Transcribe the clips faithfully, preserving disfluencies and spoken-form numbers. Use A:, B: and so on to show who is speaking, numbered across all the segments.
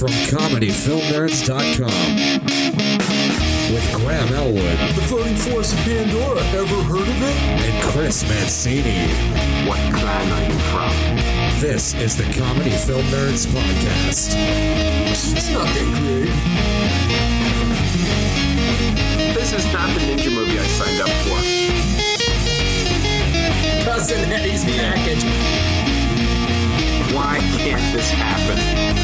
A: from comedy film nerds dot com with Graham Elwood.
B: The Floating Forest of Pandora, ever heard of it?
A: And Chris Mancini.
C: What clan are you from?
A: This is the Comedy Film Nerds Podcast.
B: It's not that great.
C: This is not the ninja movie I signed up for.
B: Cousin Eddie's package.
C: Why can't this happen?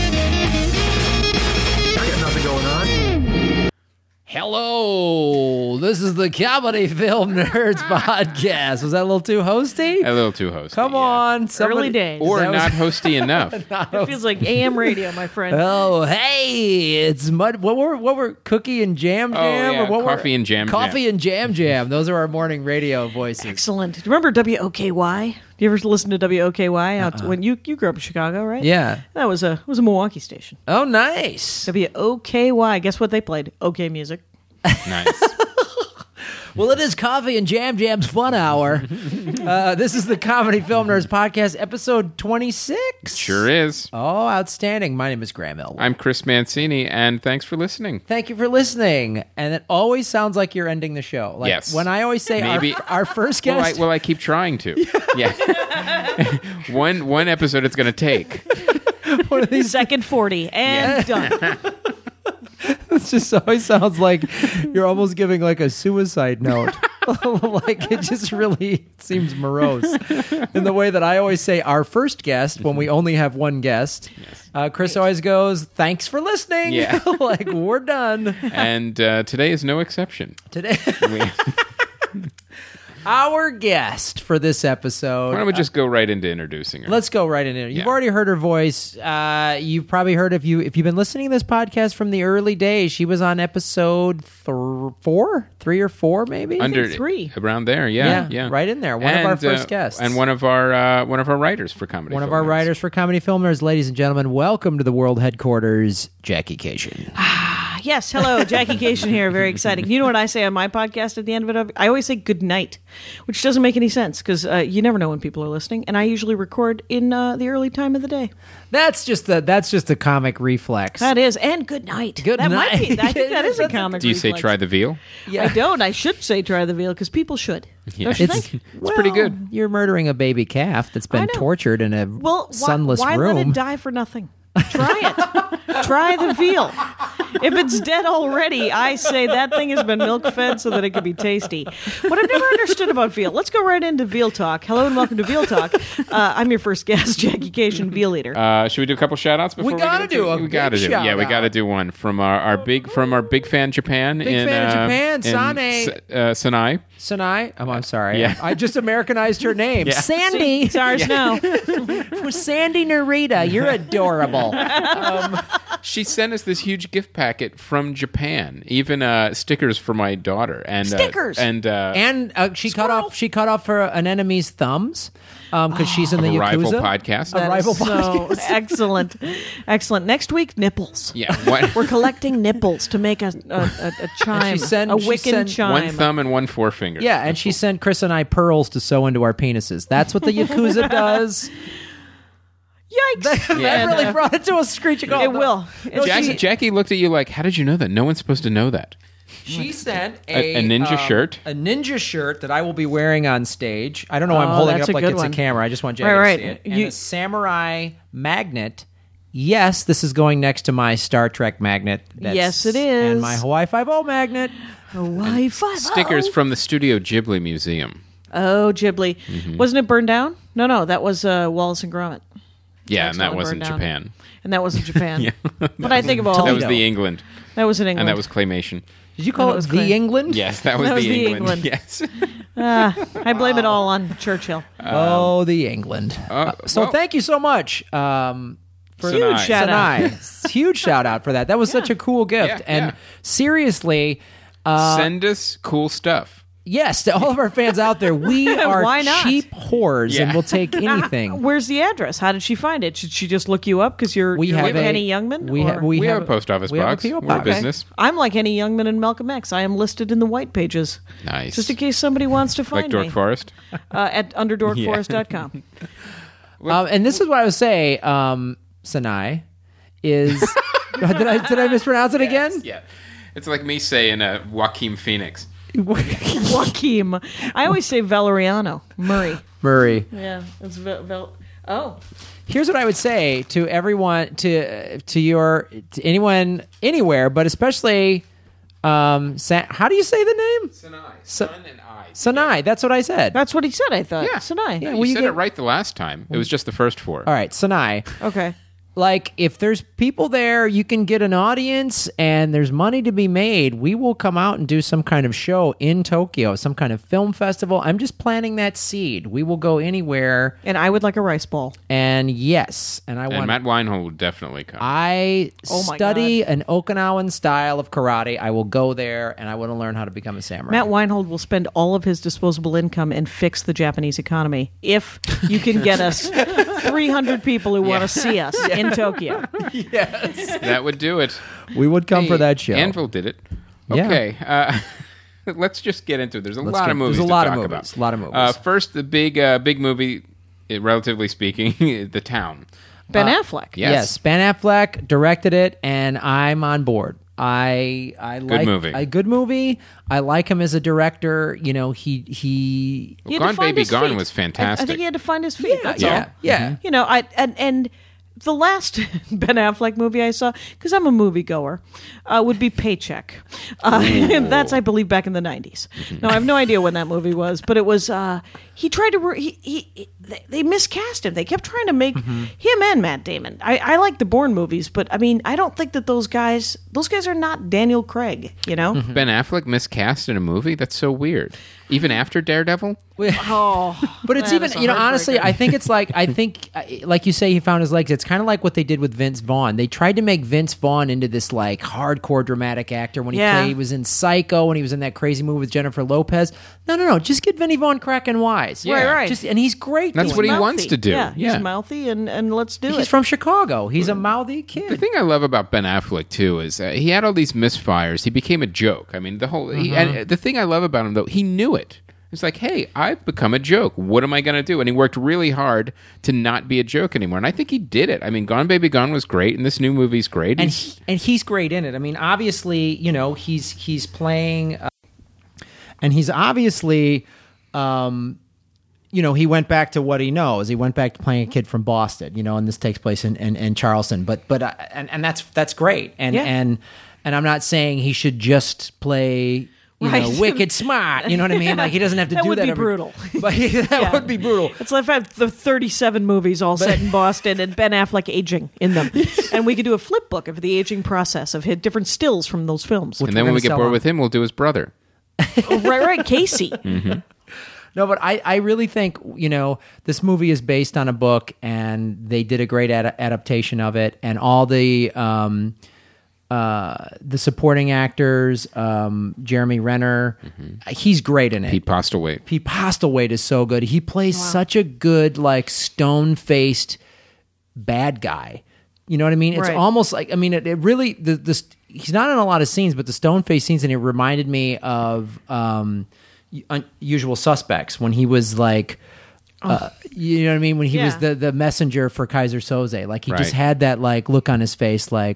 B: I got nothing going on.
D: Hello, this is the Comedy Film Nerds Podcast. Was that a little too hosty?
E: A little too hosty.
D: Come
E: yeah.
D: on. Somebody,
F: Early days.
E: Or
D: That was-
E: not hosty enough.
F: It feels like A M radio, my friend.
D: Oh, hey, it's mud. What were what were cookie and jam
E: Oh,
D: jam?
E: yeah,
D: or what
E: coffee
D: were,
E: and jam
D: Coffee
E: jam.
D: and jam jam. Those are our morning radio voices.
F: Excellent. Do you remember W O K Y? Do you ever listen to W O K Y? Out when you you grew up in Chicago, right?
D: Yeah.
F: That was a was a Milwaukee station.
D: Oh, nice.
F: W O K Y. Guess what they played? OK Music.
E: Nice.
D: Well, it is Coffee and Jam Jam's Fun Hour. uh, this is the Comedy Film Nerds Podcast, episode twenty-six.
E: Sure is.
D: Oh, outstanding. My name is Graham Elwood.
E: I'm Chris Mancini, and thanks for listening.
D: Thank you for listening. And it always sounds like you're ending the show. Like
E: Yes.
D: when I always say
E: Maybe-
D: our, our first
E: Well I,
D: guest.
E: well, I keep trying to. Yeah. one one episode it's going to take.
D: one of these,
F: Second forty and done.
D: it just always sounds like you're almost giving like a suicide note. Like it just really seems morose. In the way that I always say our first guest when we only have one guest.
E: Yes.
D: Uh, Chris always goes, thanks for listening.
E: Yeah.
D: Like we're done.
E: And uh, today is no exception.
D: Today.
E: We,
D: Our guest for this episode.
E: why don't we just go right into introducing her?
D: Let's go right into it. You've
E: Yeah.
D: already heard her voice. Uh, you've probably heard if you if you've been listening to this podcast from the early days. She was on episode th- four, three or four, maybe.
E: Under
F: three.
E: around there, yeah,
D: Yeah,
E: yeah,
D: right in there. One of our
E: And,
D: first
E: uh,
D: guests.
E: and one of our uh, one of our writers for comedy.
D: One of
E: Film
D: our
E: Nerds.
D: writers for Comedy Film Nerds, ladies and gentlemen. Welcome to the world headquarters, Jackie Cation.
F: Yes, hello, Jackie Cation here. Very exciting. You know what I say on my podcast at the end of it? I always say good night, which doesn't make any sense because uh, you never know when people are listening, and I usually record in uh, the early time of the day.
D: That's just the that's just a comic reflex.
F: That is, and good night.
D: Good
F: that
D: night.
F: Might be, I think that is a
D: That's a-
F: comic.
E: Do you say
F: reflex.
E: try the veal?
D: Yeah.
F: I don't. I should say try the veal because people should.
E: Yeah.
F: Don't you
D: It's,
F: think?
E: It's pretty good.
D: You're murdering a baby calf that's
F: I
D: been
F: know.
D: tortured in a
F: Well, why,
D: sunless
F: why
D: room.
F: let it die for nothing? Try it. Try the veal. If it's dead already, I say that thing has been milk fed so that it can be tasty. What I've never understood about veal. Let's go right into veal talk. Hello and welcome to Veal Talk. Uh, I'm your first guest, Jackie Cation, veal eater.
E: Uh, should we do a couple shout outs before we,
D: gotta
E: get into
D: do a
E: We
D: big
E: gotta do. Yeah, we
D: shout-out.
E: gotta do one from our, our big from our big fan Japan.
D: Big
E: in,
D: fan of
E: uh,
D: Japan,
E: in
D: Sane.
E: S- uh, Sanai.
D: Sanai? Oh, I'm sorry.
E: Yeah.
D: I just Americanized her name.
E: Yeah.
D: Sandy.
F: It's ours now.
D: Sandy Narita. You're adorable.
E: She sent us this huge gift packet from Japan, even uh, stickers for my daughter and
F: Stickers?
E: uh, and uh,
D: And uh, she cut off she cut off her an enemy's thumbs because she's in the
E: a rival
D: Yakuza.
E: podcast.
D: A
F: That is
D: rival
F: so
D: podcast.
F: excellent. Excellent. Next week, nipples.
E: yeah, what,
F: We're collecting nipples to make a, a, a, a chime,
D: sent-
F: a
D: she
F: Wiccan
D: sent
F: chime.
E: one thumb and one forefinger.
D: Yeah, and she sent Chris and I pearls to sew into our penises. That's what the Yakuza does.
F: Yikes!
D: That really brought it to a screeching halt.
F: It will. It's-
E: Jackie, Jackie looked at you like, "How did you know that? No one's supposed to know that."
D: She sent
E: A-
D: a,
E: a ninja
D: um,
E: shirt?
D: a ninja shirt that I will be wearing on stage. I don't know why I'm
F: Oh,
D: holding it
F: that's
D: up
F: a
D: like
F: good
D: it's
F: one.
D: a camera. I just want Jackie
F: Right, right.
D: to see it. And
F: You-
D: a samurai magnet. Yes, this is going next to my Star Trek magnet. That's-
F: Yes, it is.
D: And my Hawaii Five-O magnet.
F: Hawaii Five-O.
E: Stickers from the Studio Ghibli Museum.
F: Oh, Ghibli.
E: Mm-hmm.
F: Wasn't it burned down? No, no, that was uh, Wallace and Gromit.
E: Yeah, and that
F: Accidentally
E: wasn't
F: burned down.
E: Japan.
F: And that wasn't Japan.
E: Yeah.
F: But I think of all
E: That was
D: Toledo.
E: the England,
F: that was in England.
E: and that was claymation.
D: Did you call
F: No,
D: it,
F: it was
D: the
F: clean.
D: England?
E: Yes, that was,
F: That was
E: the,
F: the
E: England.
F: England.
E: Yes.
F: Ah, I blame it all on Churchill.
D: Oh, the England.
E: Uh,
D: So
E: well,
D: thank you so much. Um, for
E: Huge
F: Huge shout out.
D: Sanai. Huge shout out for that. That was such a cool gift.
E: Yeah,
D: and
E: yeah.
D: seriously, uh,
E: send us cool stuff.
D: yes, to all of our fans out there, we are
F: Why not?
D: cheap whores
E: Yeah.
D: and we'll take anything.
F: Where's the address? How did she find it? Should she just look you up because you're,
D: We
F: you're
D: have
F: like
D: a-
F: Henny Youngman?
D: We,
F: or-
D: ha- we,
E: We
D: have,
E: have a post office
D: we have a
E: box.
D: P O
E: We're a
D: box.
E: business.
F: I'm like Henny Youngman and Malcolm X. I am listed in the white pages.
E: Nice.
F: Just in case somebody wants to
E: like
F: find
E: Dork
F: me.
E: Forest.
F: Uh, at under dork forest dot com.
D: Um, and this is what I would say, um, Sanai, is did I did I mispronounce it again?
E: Yeah. It's like me saying uh, Joaquin Phoenix.
F: Joaquin. I always say Valeriano. Murray.
D: Murray.
F: Yeah. It's Vel- Vel- Oh.
D: Here's what I would say to everyone, to to your, to anyone, anywhere, but especially, um, Sa- how do you say the name?
E: Sanai.
D: Sa-
E: Sun and I.
D: Sanai. That's what I said.
F: That's what he said, I thought.
E: Yeah.
F: Sinai.
E: Yeah,
D: well,
E: you
D: you
E: said
D: get-
E: it right the last time. It was just the first four.
D: All right, Sanai.
F: Okay.
D: Like, if there's people there, you can get an audience and there's money to be made, we will come out and do some kind of show in Tokyo, some kind of film festival. I'm just planting that seed. We will go anywhere.
F: And I would like a rice ball.
D: And yes, and I
E: And
D: want
E: Matt Weinhold will definitely come.
D: I
F: Oh my
D: study an Okinawan style of karate. I will go there and I want to learn how to become a samurai.
F: Matt Weinhold will spend all of his disposable income and fix the Japanese economy if you can get us three hundred people who want to see us in Tokyo.
E: That would do it.
D: we would come
E: Hey,
D: for that show.
E: Anvil did it.
D: Yeah.
E: Okay. Uh, let's just get into it. There's a
D: Let's
E: lot
D: get-
E: of movies
D: there's a
E: to
D: lot of
E: talk
D: movies,
E: about.
D: a lot of movies.
E: Uh, first, the big, uh, big movie, uh, relatively speaking, The Town.
F: Ben Affleck.
E: Yes.
D: Yes, Ben Affleck directed it, and I'm on board. I I like
E: movie.
D: a good movie. I like him as a director. You know, he he.
F: He had
E: Gone
F: to find
E: Baby
F: his
E: Gone
F: feet.
E: was
F: I- I,
E: fantastic.
F: think he had to find his feet. That's
D: yeah,
F: all.
D: yeah.
F: You know, I and and the last Ben Affleck movie I saw, because I'm a moviegoer, uh, would be Paycheck. Uh, and that's, I believe, back in the nineties. Now, I have no idea when that movie was, but it was, uh, he tried to, re- he, he, he, they, they miscast him. They kept trying to make him and Matt Damon. I, I like the Bourne movies, but I mean, I don't think that those guys, those guys are not Daniel Craig, you know?
E: Ben Affleck miscast in a movie? That's so weird. Even after Daredevil?
F: Oh,
D: But it's
F: that
D: even,
F: is a
D: you know, honestly,
F: heartbreaker.
D: I think it's like, I think, uh, like you say, he found his legs. It's kind of like what they did with Vince Vaughn. They tried to make Vince Vaughn into this like hardcore dramatic actor when he
F: Yeah.
D: played, he was in Psycho, when he was in that crazy movie with Jennifer Lopez. No, no, no. Just get Vinny Vaughn cracking wise.
E: Right,
F: right.
D: Just, and he's great.
E: That's
D: doing
E: what
D: it.
E: he
F: Mouthy.
E: wants to do.
F: Yeah,
E: Yeah.
F: he's mouthy, and, and let's do
D: He's
F: it.
D: from Chicago. He's a mouthy
E: The
D: kid.
E: thing I love about Ben Affleck too is uh, he had all these misfires. He became a joke. I mean, the whole. He, and the thing I love about him though, he knew it. It's like, hey, I've become a joke. What am I going to do? And he worked really hard to not be a joke anymore. And I think he did it. I mean, Gone Baby Gone was great, and this new movie's great.
D: and
E: He's-
D: he, and he's great in it. I mean, obviously, you know, he's he's playing, uh, and he's obviously, um, you know, he went back to what he knows. He went back to playing a kid from Boston, you know, and this takes place in, in, in Charleston. But but uh, and and that's that's great. And
F: Yeah.
D: and and I'm not saying he should just play. You know,
F: Right.
D: wicked smart. You know what I mean? Like he doesn't have to
F: That
D: do
F: would
D: that.
F: be
D: every-
F: brutal.
D: But that
F: Yeah.
D: would be brutal.
F: It's like if I have the thirty-seven movies all set in Boston and Ben Affleck aging in them. And we could do a flip book of the aging process of his different stills from those films.
E: and then
D: we're
E: when we
D: gonna
E: get
D: sell
E: bored
D: on.
E: with him, we'll do his brother.
F: Oh, right, right, Casey.
D: No, but I, I really think, you know, this movie is based on a book and they did a great ad- adaptation of it. And all the um, uh, the supporting actors, um, Jeremy Renner, he's great in it.
E: Pete Postlewaite.
D: Pete Postlewaite is so good. He plays such a good, like, stone-faced bad guy. You know what I mean? It's
F: Right.
D: almost like, I mean, it, it really, the, the he's not in a lot of scenes, but the stone-faced scenes, and it reminded me of um, Unusual Suspects when he was like, uh, you know what I mean? When he was
F: Yeah.
D: the, the messenger for Kaiser Soze. Like, he just
E: Right.
D: had that, like, look on his face, like,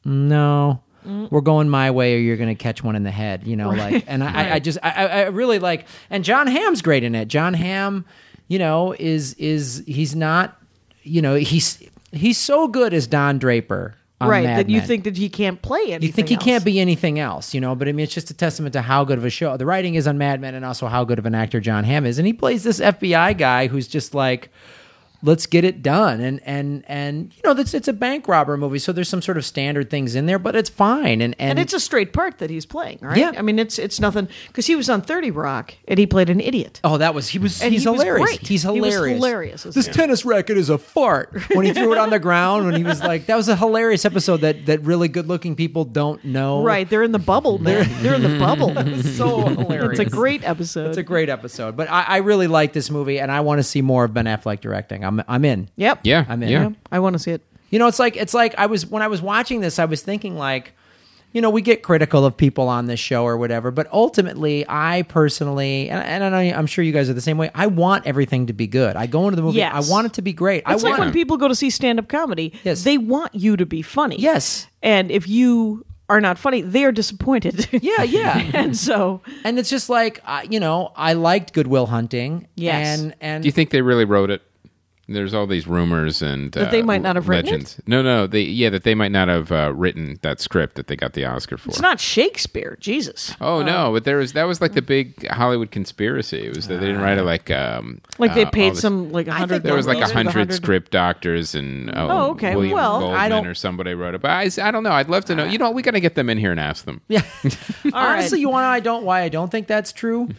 D: no, we're going my way, or you're going to catch one in the head. You know, like, and I, I, I just, I, I really like, and John Hamm's great in it. John Hamm, you know, is is he's not, you know, he's he's so good as Don Draper. On
F: Right,
D: Mad
F: that you
D: Men.
F: think that he can't play anything
D: You think he
F: else.
D: can't be anything else, you know? But I mean, it's just a testament to how good of a show the writing is on Mad Men, and also how good of an actor John Hamm is. And he plays this F B I guy who's just like, let's get it done. And and and you know, that's it's a bank robber movie, so there's some sort of standard things in there, but it's fine. And and,
F: And it's a straight part that he's playing, right?
D: Yeah.
F: I mean, it's it's nothing, because he was on thirty Rock and he played an idiot.
D: oh, that was he was
F: And
D: he's
F: he was
D: hilarious.
F: great.
D: He's
F: He was
D: hilarious.
F: hilarious as
D: This
F: well.
D: tennis racket is a fart. When he threw it on the ground, when he was like, that was a hilarious episode that that really good looking people don't know.
F: Right, they're in the bubble, man. They're in the bubble.
D: So hilarious.
F: It's a great episode.
D: It's a great episode, but I, I really like this movie, and I want to see more of Ben Affleck directing. I'm I'm in.
F: Yep.
E: Yeah,
D: I'm in.
E: yeah.
F: Yeah, I want to see it.
D: You know, it's like it's like I was when I was watching this, I was thinking like, you know, we get critical of people on this show or whatever, but ultimately, I personally, and, and I know, I'm sure you guys are the same way, I want everything to be good. I go into the movie,
F: Yes.
D: I want it to be great.
F: It's
D: I
F: like
D: want
F: when people go to see stand-up comedy,
D: Yes.
F: they want you to be funny.
D: Yes.
F: And if you are not funny, they are disappointed.
D: Yeah, yeah.
F: And so,
D: And it's just like, uh, you know, I liked Good Will Hunting.
F: Yes.
D: And, and
E: Do you think they really wrote it? There's all these rumors and
F: That
E: uh,
F: they might not have written it?
E: legends. No, no, they yeah, that they might not have uh, written that script that they got the Oscar for.
F: it's not Shakespeare. Jesus.
E: Oh no, but there was that was like the big Hollywood conspiracy. It was that they didn't write it like um
F: Like they
E: uh,
F: paid
E: all this-
F: some, like a hundred.
E: There was like a
F: dollars,
E: hundred
F: a
E: script doctors and uh,
F: Oh, okay.
E: William
F: Well,
E: Goldman
D: I don't-
E: or somebody wrote it. But I, I don't know. I'd love to know. You know, we got to get them in here and ask them.
D: Yeah.
F: All right.
D: Honestly, you want to I don't why I don't think that's true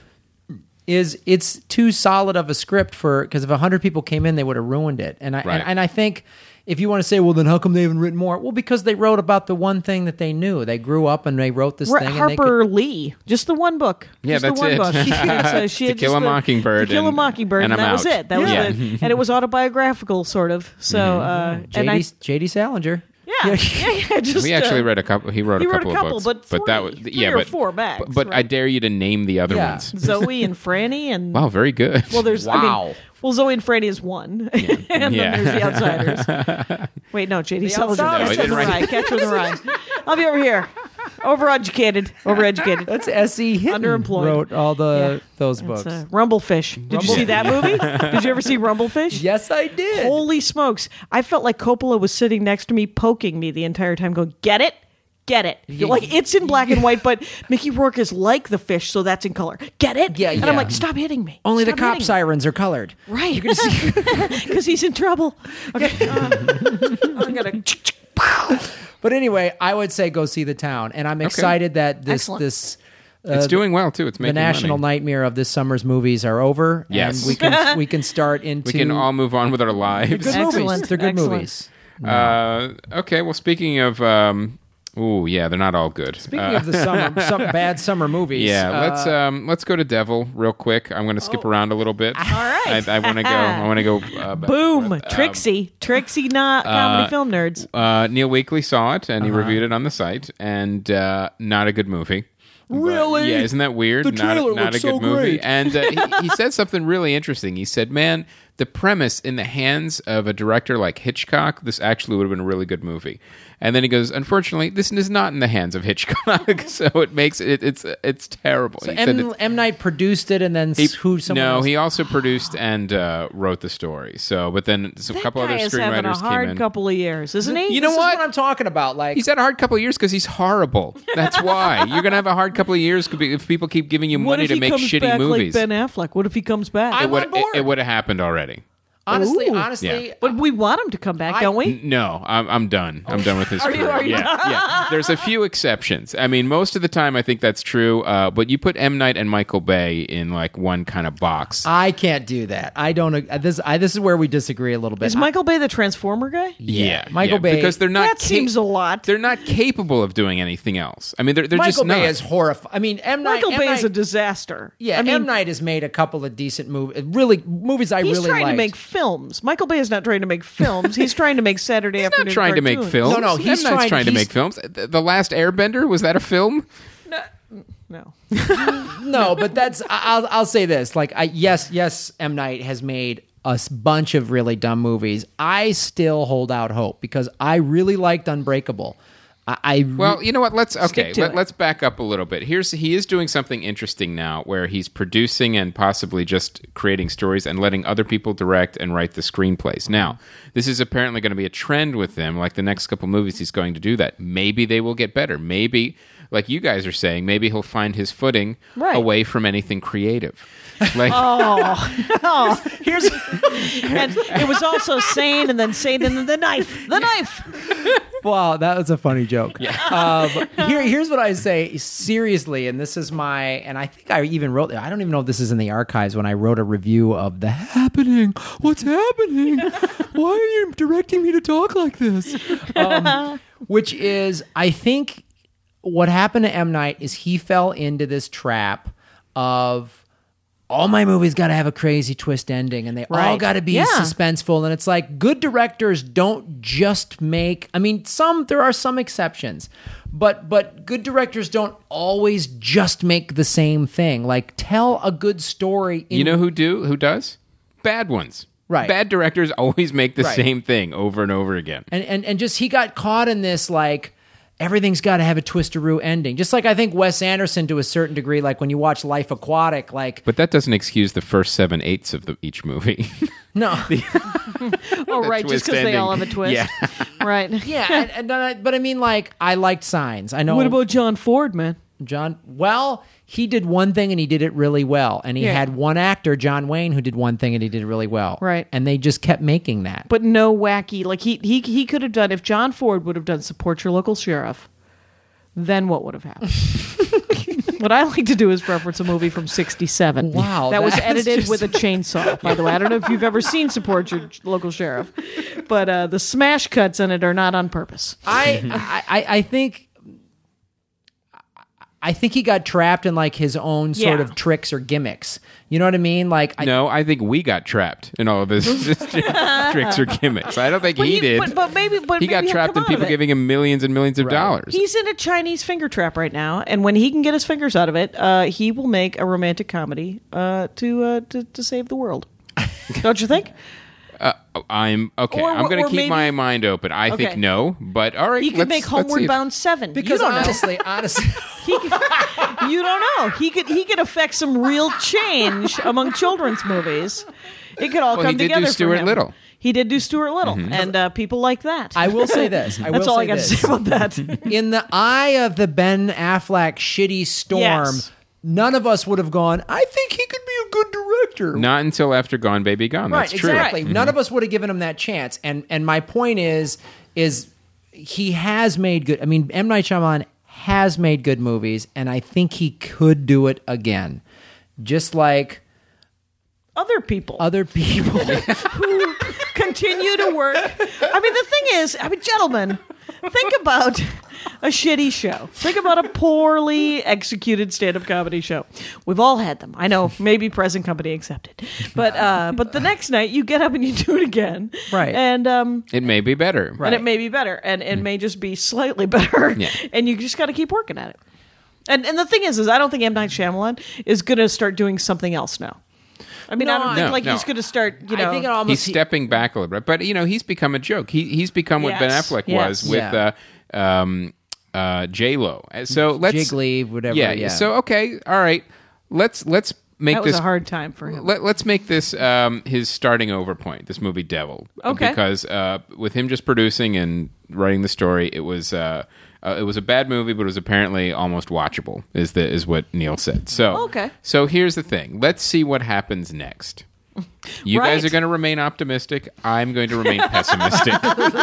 D: is it's too solid of a script for because if a hundred people came in, they would have ruined it. And I
E: Right.
D: and, and I think if you want to say, well, then how come they haven't written more? Well, because they wrote about the one thing that they knew. They grew up and they wrote this
F: Ra-
D: thing. And they
F: Harper
D: could,
F: Lee, just the one book.
E: Yeah,
F: just
E: that's
F: the one
E: it.
F: book. It's, uh, she
E: To
F: had
E: Kill
F: just
E: a
F: the-
E: Mockingbird
F: To Kill a
E: and-
F: Mockingbird,
E: and
F: and,
E: I'm
F: that was
E: out.
F: it. That was
E: Yeah.
F: the, and it was autobiographical, sort of. So, uh,
D: J D,
F: and I,
D: J D Salinger.
F: yeah, yeah, yeah, just
E: We actually
F: uh,
E: read a couple. He wrote
F: he
E: a
F: wrote
E: couple
F: a couple,
E: of books,
F: but
E: that was
F: three-
E: yeah,
F: three or
E: but
F: four bags,
E: But, but I
F: right?
E: dare you to name the other
D: Yeah.
E: ones.
F: Zoe and Franny, and
E: Wow, very good.
F: well, there's I
D: Wow.
F: mean, well, Zoe and Franny is one, and
E: Yeah.
F: then there's the Outsiders. Wait, no, J D Salinger,
D: Outsiders.
F: Catch
E: No,
F: with
E: he
F: the
E: didn't
F: Rye, Catch with the Rye. I'll be over here, overeducated, overeducated.
D: That's S E Hinton
F: Underemployed.
D: wrote all the
F: Yeah.
D: those
F: It's,
D: books.
F: uh, Rumblefish. Did you see that movie? Did you ever see Rumblefish?
D: Yes, I did.
F: Holy smokes. I felt like Coppola was sitting next to me, poking me the entire time, going, get it? Get it. Like, it's in black and white, but Mickey Rourke is like the fish, so that's in color. Get it?
D: Yeah,
F: And
D: yeah.
F: I'm like, stop hitting me.
D: Only the
F: Stop
D: cop
F: hitting me."
D: sirens are colored.
F: Right. Because he's in trouble. Okay. uh, I'm going to...
D: But anyway, I would say go see The Town, and I'm excited that this
F: Excellent.
D: this uh,
E: it's doing well too. It's
D: the
E: making
D: national
E: money.
D: nightmare of this summer's movies are over.
E: Yes.
D: and we can we can start into
E: We can all move on with our lives.
D: good
F: Excellent.
D: movies. They're good
F: Excellent.
D: movies.
E: Uh, okay. Well, speaking of, um, ooh, yeah, they're not all good.
D: Speaking
E: Uh,
D: of the summer, some bad summer movies.
E: yeah,
D: uh,
E: let's um, let's go to Devil real quick. I'm going to skip around a little bit. All
F: right.
E: I, I want to go. I want to go. Uh, back
F: Boom.
E: and forth. Um,
F: Trixie. Trixie, not comedy film nerds.
E: Uh, Neil Weekly saw it
D: Uh-huh.
E: and he reviewed it on the site, and uh, not a good movie. But,
D: Really?
E: yeah, isn't that weird?
D: The
E: not
D: trailer
E: not a
D: looks
E: good
D: so
E: movie.
D: great.
E: And uh, he, he said something really interesting. He said, "Man, the premise in the hands of a director like Hitchcock, this actually would have been a really good movie." And then he goes, "Unfortunately, this is not in the hands of Hitchcock, so it makes it it's it's terrible."
D: So
E: he said
D: M,
E: it's-
D: M Night produced it, and then
E: he-
D: s- who? Someone
E: no,
D: else?
E: he also produced and uh, wrote the story. So, but then so a
F: That
E: couple
F: guy
E: other
F: is having a
E: screenwriters came
F: hard
E: in.
F: couple of years, isn't he?
E: You know
D: This is
E: what?
D: what I'm talking about. Like
E: He's had a hard couple of years because he's horrible. That's why you're gonna have a hard couple of years if people keep giving you
F: What
E: money
F: if
E: to
F: he
E: make
F: comes
E: shitty
F: back
E: movies.
F: like Ben Affleck? What if he comes back?
D: I'm
E: it would
D: on board.
E: it, would have happened already.
D: honestly,
F: Ooh.
D: honestly,
E: Yeah.
F: But we want him to come back,
D: I-
F: don't we?
E: N- No, I'm I'm done. I'm done with his
F: Are you-
E: career.
F: are you
E: yeah,
F: done?
E: yeah. There's a few exceptions. I mean, most of the time I think that's true. Uh, but you put M Night and Michael Bay in like one kind of box.
D: I can't do that. I don't. uh, This I, this is where we disagree a little bit.
F: Is Michael Bay the Transformer guy?
E: yeah,
D: Michael
E: yeah,
D: Bay-
E: because they're not.
F: That seems a lot.
E: They're not capable of doing anything else. I mean, they're they're
D: Michael
E: just
D: Bay
E: not.
D: is horrifying. I mean, M Night.
F: Michael
D: M.
F: Bay
D: Night,
F: is a disaster.
D: yeah.
F: I mean,
D: M Night has made a couple of decent movies. Really, movies I
F: he's
D: really
F: trying
D: liked.
F: to make films. Michael Bay is not trying to make films. He's trying to make Saturday
E: He's
F: afternoon
E: not trying to make
F: cartoons.
E: films.
D: No, no, he's
E: M. Night's
D: trying-
E: trying to
D: he's-
E: make films. The, the Last Airbender, was that a film?
F: No.
D: No, but that's. I- I'll I'll say this. Like, I yes, yes, M Night has made a s- bunch of really dumb movies. I still hold out hope because I really liked Unbreakable. I, I re-
E: Well, you know what? Let's okay.
D: to
E: Let,
D: it.
E: let's back up a little bit. Here's he is doing something interesting now, where he's producing and possibly just creating stories and letting other people direct and write the screenplays. Now, this is apparently going to be a trend with him. Like the next couple movies, he's going to do that. Maybe they will get better. Maybe, like you guys are saying, maybe he'll find his footing
F: Right.
E: away from anything creative. Like,
D: here's
F: And it was also sane and then sane and then the knife. The knife.
D: wow, that was a funny joke. Um, here, here's what I say seriously, and this is my, and I think I even wrote. I don't even know if this is in the archives when I wrote a review of The Happening. What's happening? Why are you directing me to talk like this? Um, which is, I think, what happened to M. Night is he fell into this trap of all my movies got to have a crazy twist ending, and they all
F: Right.
D: got to be
F: Yeah.
D: suspenseful. And it's like good directors don't just make. I mean, some there are some exceptions, but but good directors don't always just make the same thing. Like tell a good story. In,
E: You know who do? Who does? Bad ones.
D: Right.
E: Bad directors always make the
D: Right.
E: same thing over and over again.
D: and and and just he got caught in this like. Everything's got to have a twisteroo ending. Just like I think Wes Anderson, to a certain degree, like when you watch Life Aquatic, like
E: But that doesn't excuse the first seven eighths of the, each movie.
D: no,
F: Oh, right, just
E: twist
F: because they all have
E: ending.
F: a twist.
E: Yeah.
F: Right.
D: yeah, and, and then I, but I mean, like I liked Signs. I know.
F: What about John Ford, man?
D: John? Well, he did one thing and he did it really well, and he
F: Yeah.
D: had one actor, John Wayne, who did one thing and he did it really well.
F: Right.
D: and they just kept making that.
F: But no wacky. Like he he he could have done if John Ford would have done Support Your Local Sheriff. Then what would have happened? What I like to do is reference a movie from sixty-seven.
D: Wow,
F: that was
D: that's
F: edited
D: just-
F: with a chainsaw. By the way, I don't know if you've ever seen Support Your Local Sheriff, but uh, the smash cuts in it are not on purpose.
D: I, I I I think. I think he got trapped in like his own sort
F: Yeah.
D: of tricks or gimmicks. You know what I mean? Like, I,
E: No, I think we got trapped in all of this, this tricks or gimmicks. I don't think
F: But
E: he,
F: he-
E: did.
F: but- but maybe- but
E: he got
F: maybe he'll
E: trapped
F: come
E: in
F: out
E: people
F: of it.
E: giving him millions and millions of dollars.
F: He's in a Chinese finger trap right now, and when he can get his fingers out of it, uh, he will make a romantic comedy uh, to, uh, to to save the world. Don't you think?
E: Uh, I'm okay.
F: Or-
E: I'm going
F: or
E: to keep
F: maybe-
E: my mind open. I
F: Okay.
E: think no, but all right.
F: He could
E: let's-
F: make
E: let's see
F: Homeward
E: if-
F: Bound Seven.
D: because
F: you don't know.
D: honestly, honestly,
F: He could, you don't know. He could he could affect some real change among children's movies. It could all
E: Well,
F: come
E: he did do
F: together for
E: Stuart
F: him.
E: Little.
F: He did do Stuart Little,
E: Mm-hmm.
F: and uh, people like that.
D: I will say this. I
F: That's
D: will
F: all
D: say
F: I got
D: this.
F: to say about that.
D: In the eye of the Ben Affleck shitty storm,
F: Yes.
D: none of us would have gone, I think he could be a good director.
E: Not until after Gone Baby Gone.
D: right,
E: That's true.
D: exactly. None of us would have given him that chance. And and my point is, is he has made good. I mean, M. Night Shyamalan has made good movies, and I think he could do it again, just like
F: Other people
D: other people.
F: who continue to work. I mean, the thing is, I mean, gentlemen, think about a shitty show. Think about a poorly executed stand-up comedy show. We've all had them. I know, maybe present company accepted. But uh, but the next night, you get up and you do it again.
D: Right.
F: And um,
E: It may be better.
F: and it may be better, and it may just be slightly better.
E: Yeah.
F: And you just got to keep working at it. And and the thing is, is I don't think M. Night Shyamalan is going to start doing something else now. I mean, I don't think
E: No,
F: like
E: no.
F: he's going to start. You know,
D: I think it almost
E: He's stepping back a little bit, but you know he's become a joke. He he's become what Ben
F: Yes,
E: Affleck
F: yes.
E: was with
D: Yeah.
E: uh, um, uh, J Lo. So let's
D: Jiggly, whatever.
E: Yeah,
D: Yeah.
E: So okay, all right. Let's let's make
F: that was
E: this
F: a hard time for him.
E: Let, let's make this um, his starting over point. This movie, Devil.
F: Okay.
E: Because uh, with him just producing and writing the story, it was uh, uh, it was a bad movie, but it was apparently almost watchable. Is the is what Neil said. So
F: Okay.
E: So here's the thing. Let's see what happens next. You guys
F: Right.
E: are going to remain optimistic. I'm going to remain pessimistic.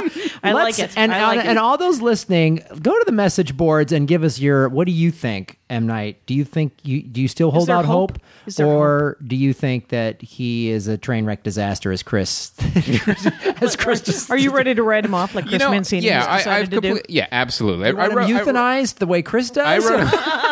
F: I like
D: Let's-
F: it.
D: And,
F: I like
D: and,
F: it.
D: and all those listening, go to the message boards and give us your. What do you think, M. Night? Do you think you do you still hold
F: there
D: out
F: hope?
D: hope,
F: Is there
D: or do you think that he is a train wreck disaster as Chris? as Chris just
F: Are you ready to write him off like Chris
E: you know,
F: Mancini
E: yeah,
F: has
E: I,
F: decided
E: I've
F: to do?
E: complete, yeah, absolutely.
D: want him
E: I, wrote-
D: euthanized the way Chris does?
E: I wrote,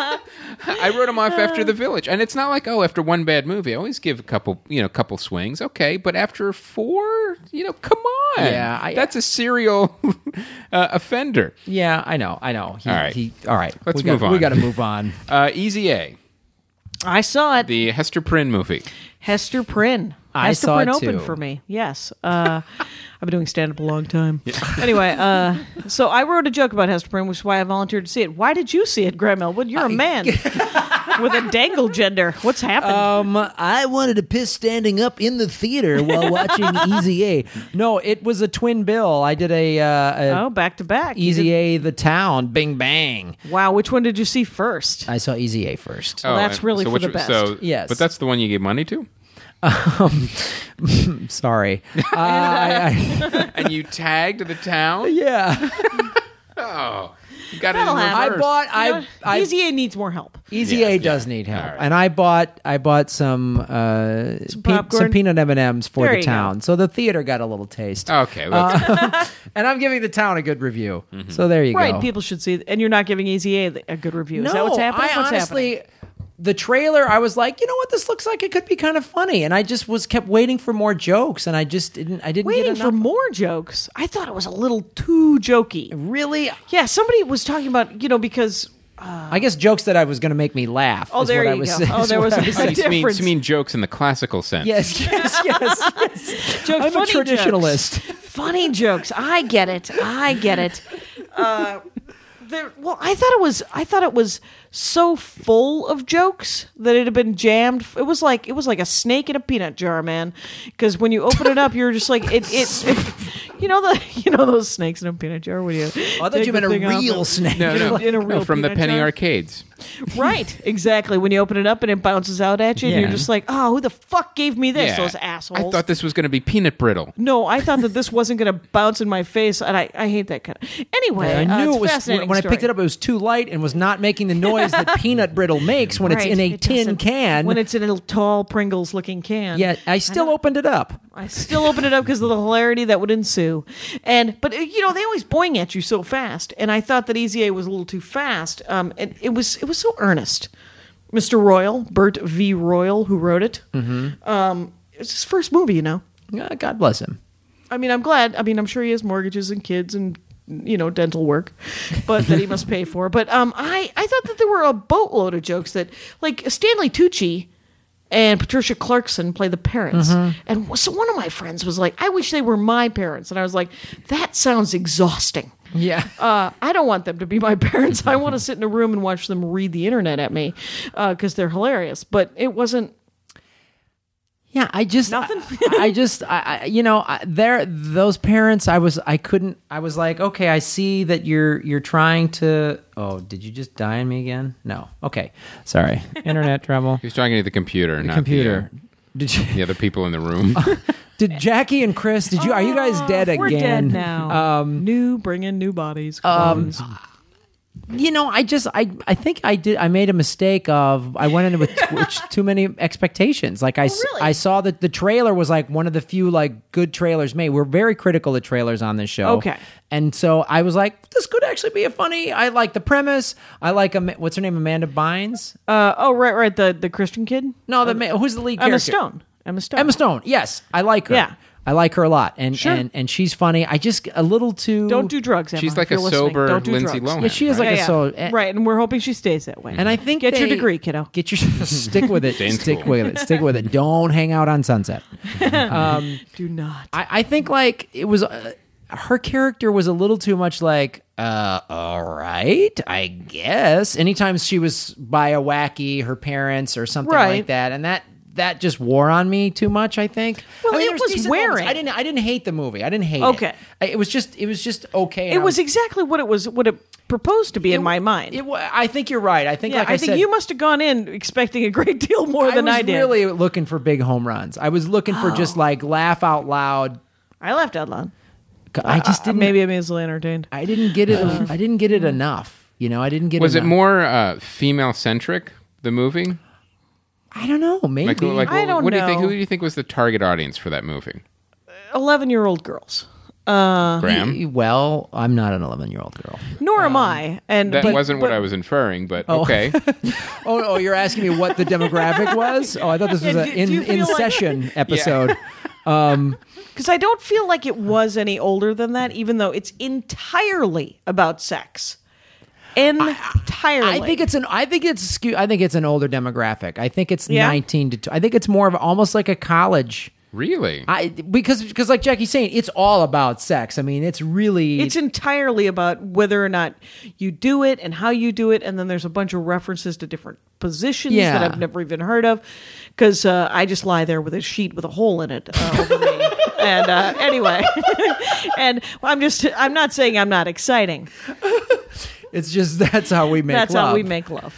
E: I wrote him off after The Village, and it's not like oh, after one bad movie, I always give a couple, you know, couple swings, okay, but after four, you know, come on,
D: Yeah, I-
E: that's a serial uh, offender.
D: yeah, I know, I know. He,
E: All right.
D: he, all right.
E: Let's
D: we
E: move
D: got,
E: on.
D: We got to move on.
E: Uh, Easy A,
F: I saw it.
E: the Hester Prynne movie.
F: Hester Prynne.
D: I
F: Hester
D: saw
F: Prynne
D: it
F: opened
D: too.
F: for me. Yes. Uh, I've been doing stand up a long time. Anyway, uh, so I wrote a joke about Hester Prynne, which is why I volunteered to see it. Why did you see it, Graham Elwood? You're a man with a dangle gender. What's happened?
D: Um, I wanted to piss standing up in the theater while watching Easy A. No, it was a twin bill. I did a, uh, a
F: oh, back to back. You
D: Easy
F: did-
D: A, The Town, Bing Bang.
F: Wow, which one did you see first?
D: I saw Easy A first.
F: Well, that's
E: and
F: really
E: so
F: for
E: which-
F: the best.
E: So,
D: Yes.
E: but that's the one you gave money to,
D: Sorry. Uh, I,
E: and you tagged the
D: I,
E: town.
D: yeah.
E: Oh, you got
F: That'll
E: it in
F: happen.
D: I
E: reverse.
D: bought.
F: You
D: I,
F: know,
D: I
F: Easy A needs more help.
D: Easy
E: Yeah,
D: A
E: yeah.
D: does need help,
E: All right.
D: and I bought. I bought some uh,
F: Some
D: pe-
F: popcorn?
D: some peanut M and M's for
F: There
D: the
F: you go.
D: town. So the theater got a little taste,
E: Okay, well, that's-
D: and I'm giving the town a good review. So there you
F: Right,
D: go.
F: people should see, and you're not giving Easy A a good review.
D: no,
F: Is that what's happening?
D: I
F: what's
D: honestly.
F: happening?
D: the trailer, I was like, you know what, this looks like it could be kind of funny, and I just was kept waiting for more jokes, and I just didn't. I didn't
F: Waiting
D: get
F: for
D: enough.
F: more jokes. I thought it was a little too jokey.
D: Really,
F: Yeah, somebody was talking about, you know, because
D: I guess jokes that I was going to make me laugh.
F: Oh,
D: is
F: there
D: what I
F: you
D: was
F: go.
D: saying-
F: Oh,
D: is
F: there
D: what
F: was
D: I
F: a
E: Oh, you mean,
F: difference.
E: you mean jokes in the classical sense?
D: Yes, yes, yes, yes.
F: Joke-
D: I'm a
F: funny
D: traditionalist.
F: jokes. Funny jokes. I get it. I get it. Uh, there, well, I thought it was. I thought it was so full of jokes that it had been jammed. It was like it was like a snake in a peanut jar, man. Because when you open it up, you're just like it. It. it you know the. You know those snakes in a peanut jar. What do you?
D: I thought you meant a real snake.
E: No,
F: In a-
E: no,
F: in a
E: no,
F: real
E: from the
F: peanut
E: penny
F: jar?
E: arcades.
F: Right, exactly. When you open it up and it bounces out at you, and
D: Yeah.
F: you're just like, "Oh, who the fuck gave me this?
E: Yeah.
F: Those assholes!"
E: I thought this was going to be peanut brittle.
F: No, I thought that this wasn't going to bounce in my face, and I, I hate that kind of. Anyway,
D: I
F: uh,
D: knew
F: it's
D: it was
F: fascinating
D: when I
F: story.
D: picked it up. It was too light and was not making the noise that peanut brittle makes when it's
F: Right,
D: in a
F: it
D: tin
F: doesn't.
D: can.
F: When it's in a tall Pringles-looking can.
D: yeah, I still opened it up.
F: I still open it up because of the hilarity that would ensue. And but uh, you know they always boing at you so fast, and I thought that Easy A was a little too fast. Um, it, it was it was so earnest. Mister Royal, Bert V. Royal, who wrote it. Mm-hmm. Um, it's his first movie, you know.
D: Yeah, God bless him.
F: I mean, I'm glad. I mean, I'm sure he has mortgages and kids and, you know, dental work, but that he must pay for. But um, I, I thought that there were a boatload of jokes that, like, Stanley Tucci and Patricia Clarkson play the parents.
D: Mm-hmm.
F: And so one of my friends was like, I wish they were my parents. And I was like, that sounds exhausting.
D: Yeah.
F: Uh, I don't want them to be my parents. I want to sit in a room and watch them read the internet at me because they're hilarious. But it wasn't.
D: Yeah, I just
F: Nothing?
D: I, I just I, I you know I, there those parents I was I couldn't I was like, okay, I see that you're you're trying to. Oh, did you just die on me again? No. Okay, sorry. Internet trouble.
E: He was talking to the computer, not
D: Computer.
E: The, uh,
D: Did you?
E: the other people in the room.
D: Did Jackie and Chris? Did you? Are you guys dead again?
F: We're dead now.
D: Um,
F: New, bring in new bodies.
D: Um,
F: clones.
D: you know, I just I I think I did I made a mistake of I went in with t- with too many expectations. Like I s-
F: really?
D: I saw that the trailer was like one of the few like good trailers made. We're very critical of trailers on this show.
F: Okay.
D: And so I was like, this could actually be a funny. I like the premise. I like Am- what's her name, Amanda Bynes.
F: Uh, oh, right, right. The the Christian kid?
D: No, the ma- who's the lead
F: Emma
D: character?
F: Stone. Emma Stone.
D: Emma Stone. Yes, I like her.
F: Yeah.
D: I like her a lot, and
F: Sure.
D: and and she's funny. I just a little too.
F: Don't do drugs, Emma.
E: She's like
F: if you're
E: a
F: listening.
E: sober
F: Don't do
E: Lindsay
F: drugs.
E: Lohan.
D: Yeah, she is like
F: Yeah,
D: a
F: yeah.
D: so and-
F: right, and we're hoping she stays that way.
D: And I think
F: Get your
D: they-
F: degree, kiddo.
D: Get your stick with it.
E: Stay in
D: Stick
E: school.
D: with it. Stick with it. Don't hang out on Sunset. Um,
F: Do not.
D: I, I think like it was. Uh, her character was a little too much like, uh, all right, I guess. Anytime she was by a wacky, her parents or something
F: Right.
D: like that, and that that just wore on me too much. I think.
F: Well,
D: I mean,
F: it
D: there
F: was
D: decent moments.
F: wearing.
D: I didn't. I didn't hate the movie. I didn't hate
F: Okay.
D: it. I- It was just. It was just okay. and
F: It
D: I
F: was exactly what it was. What it proposed to be in
D: it-
F: my mind.
D: It, wa- I think you're right. I think.
F: yeah,
D: like I,
F: I think
D: said,
F: you must have gone in expecting a great deal more than
D: I
F: I,
D: was
F: did.
D: really looking for big home runs. I was looking for just like laugh out loud.
F: I laughed out loud.
D: I just
F: Uh,
D: didn't.
F: maybe I'm easily entertained.
D: I didn't get it. I didn't get it enough. You know, I didn't get.
E: Was it
D: enough.
E: more uh, female centric? The movie?
D: I don't know. Maybe.
E: Like, like
F: I don't
E: what do you think?
F: know.
E: Who do you think was the target audience for that movie?
F: eleven-year-old girls. Uh,
E: Graham?
D: Well, I'm not an eleven-year-old girl.
F: Nor am I. And
E: That
F: but-
E: wasn't what
F: but-
E: I was inferring, but okay.
D: Oh, oh, you're asking me what the demographic was? Oh, I thought this was
F: Yeah,
D: an
F: do-
D: in
F: do you
D: in
F: feel like-
D: session episode.
F: Because I don't feel like it was any older than that, even though it's entirely about sex. Entirely.
D: I think it's an. I think it's skew. I think it's an older demographic. I think it's
F: Yeah?
D: nineteen to. I think it's more of almost like a college.
E: Really?
D: I because because like Jackie's saying, it's all about sex. I mean, it's really.
F: It's entirely about whether or not you do it and how you do it, and then there's a bunch of references to different positions
D: Yeah.
F: that I've never even heard of. Because uh, I just lie there with a sheet with a hole in it uh, over me. And uh, anyway, and I'm just. I'm not saying I'm not exciting.
D: It's just that's how we make.
F: That's
D: love.
F: how we make love.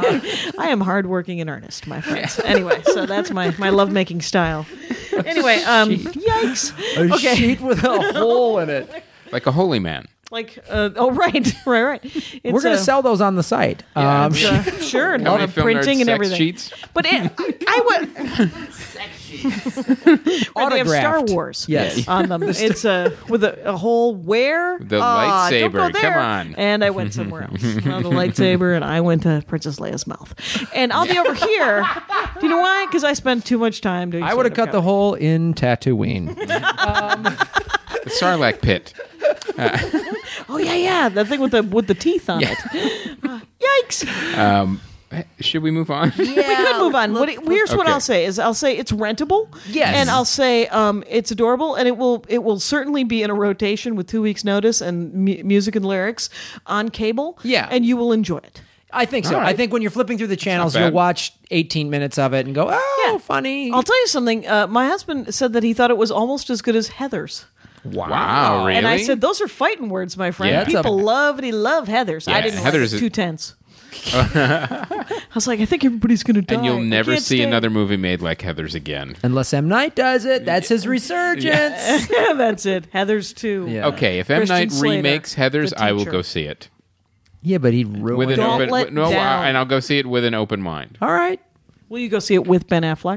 F: I am hardworking in earnest, my friends. Anyway, so that's my my love making style. Anyway, um, yikes.
D: a
F: Okay.
D: sheet with a hole in it.
E: Like a holy man.
F: Like, uh, oh right, right, right. It's,
D: We're gonna
F: uh,
D: sell those on the site. um,
F: it's, uh, sure, and all
E: How many
F: the
E: film
F: printing
E: nerds
F: and
E: sex
F: everything.
E: sheets?
F: But it, I would. Right, they have Star
D: Autographed.
F: Wars
D: Yes.
F: on them. It's a with a, a whole where
E: The
F: Ah, don't
E: lightsaber.
F: go there.
E: Come on.
F: And I went somewhere else. Well, the lightsaber, and I went to Princess Leia's mouth. And I'll be over here. Do you know why? Because I spent too much time doing.
D: I would have cut the hole in Tatooine.
E: The Sarlacc pit.
F: Oh yeah, yeah, the thing with the with the teeth on
E: Yeah.
F: it. Uh, yikes!
E: Um, should we move on?
F: We could move on. What, here's what
E: Okay.
F: I'll say: is I'll say it's rentable.
D: Yes.
F: and I'll say um, it's adorable, and it will it will certainly be in a rotation with two weeks' notice and mu- music and lyrics on cable.
D: Yeah.
F: and you will enjoy it.
D: I think so.
E: All right.
D: I think when you're flipping through the channels,
E: bad.
D: you'll watch eighteen minutes of it and go, oh,
F: Yeah.
D: funny.
F: I'll tell you something. Uh, my husband said that he thought it was almost as good as Heather's.
E: Wow, really?
F: And I said, those are fighting words, my friend.
E: Yeah, it's
F: People
E: a-
F: love it. He loved Heather's. I
E: Yeah,
F: didn't
E: Heather's
F: like it.
E: is-
F: Too tense. I was like, I think everybody's going to die.
E: and you'll
F: I
E: never
F: can't
E: see
F: stay.
E: another movie made like Heather's again.
D: Unless M. Night does it. That's his resurgence.
F: Yeah, that's it. Heather's too.
D: Yeah.
E: Okay, if M.
F: Christian
E: Night
F: Slater,
E: remakes Heather's,
F: the
E: I will
F: teacher.
E: go see it.
D: Yeah, but he'd ruin
E: With an
D: it.
F: Don't
E: open,
F: let
E: no,
F: down.
E: and I'll go see it with an open mind.
D: All right.
F: Will you go see it with Ben Affleck?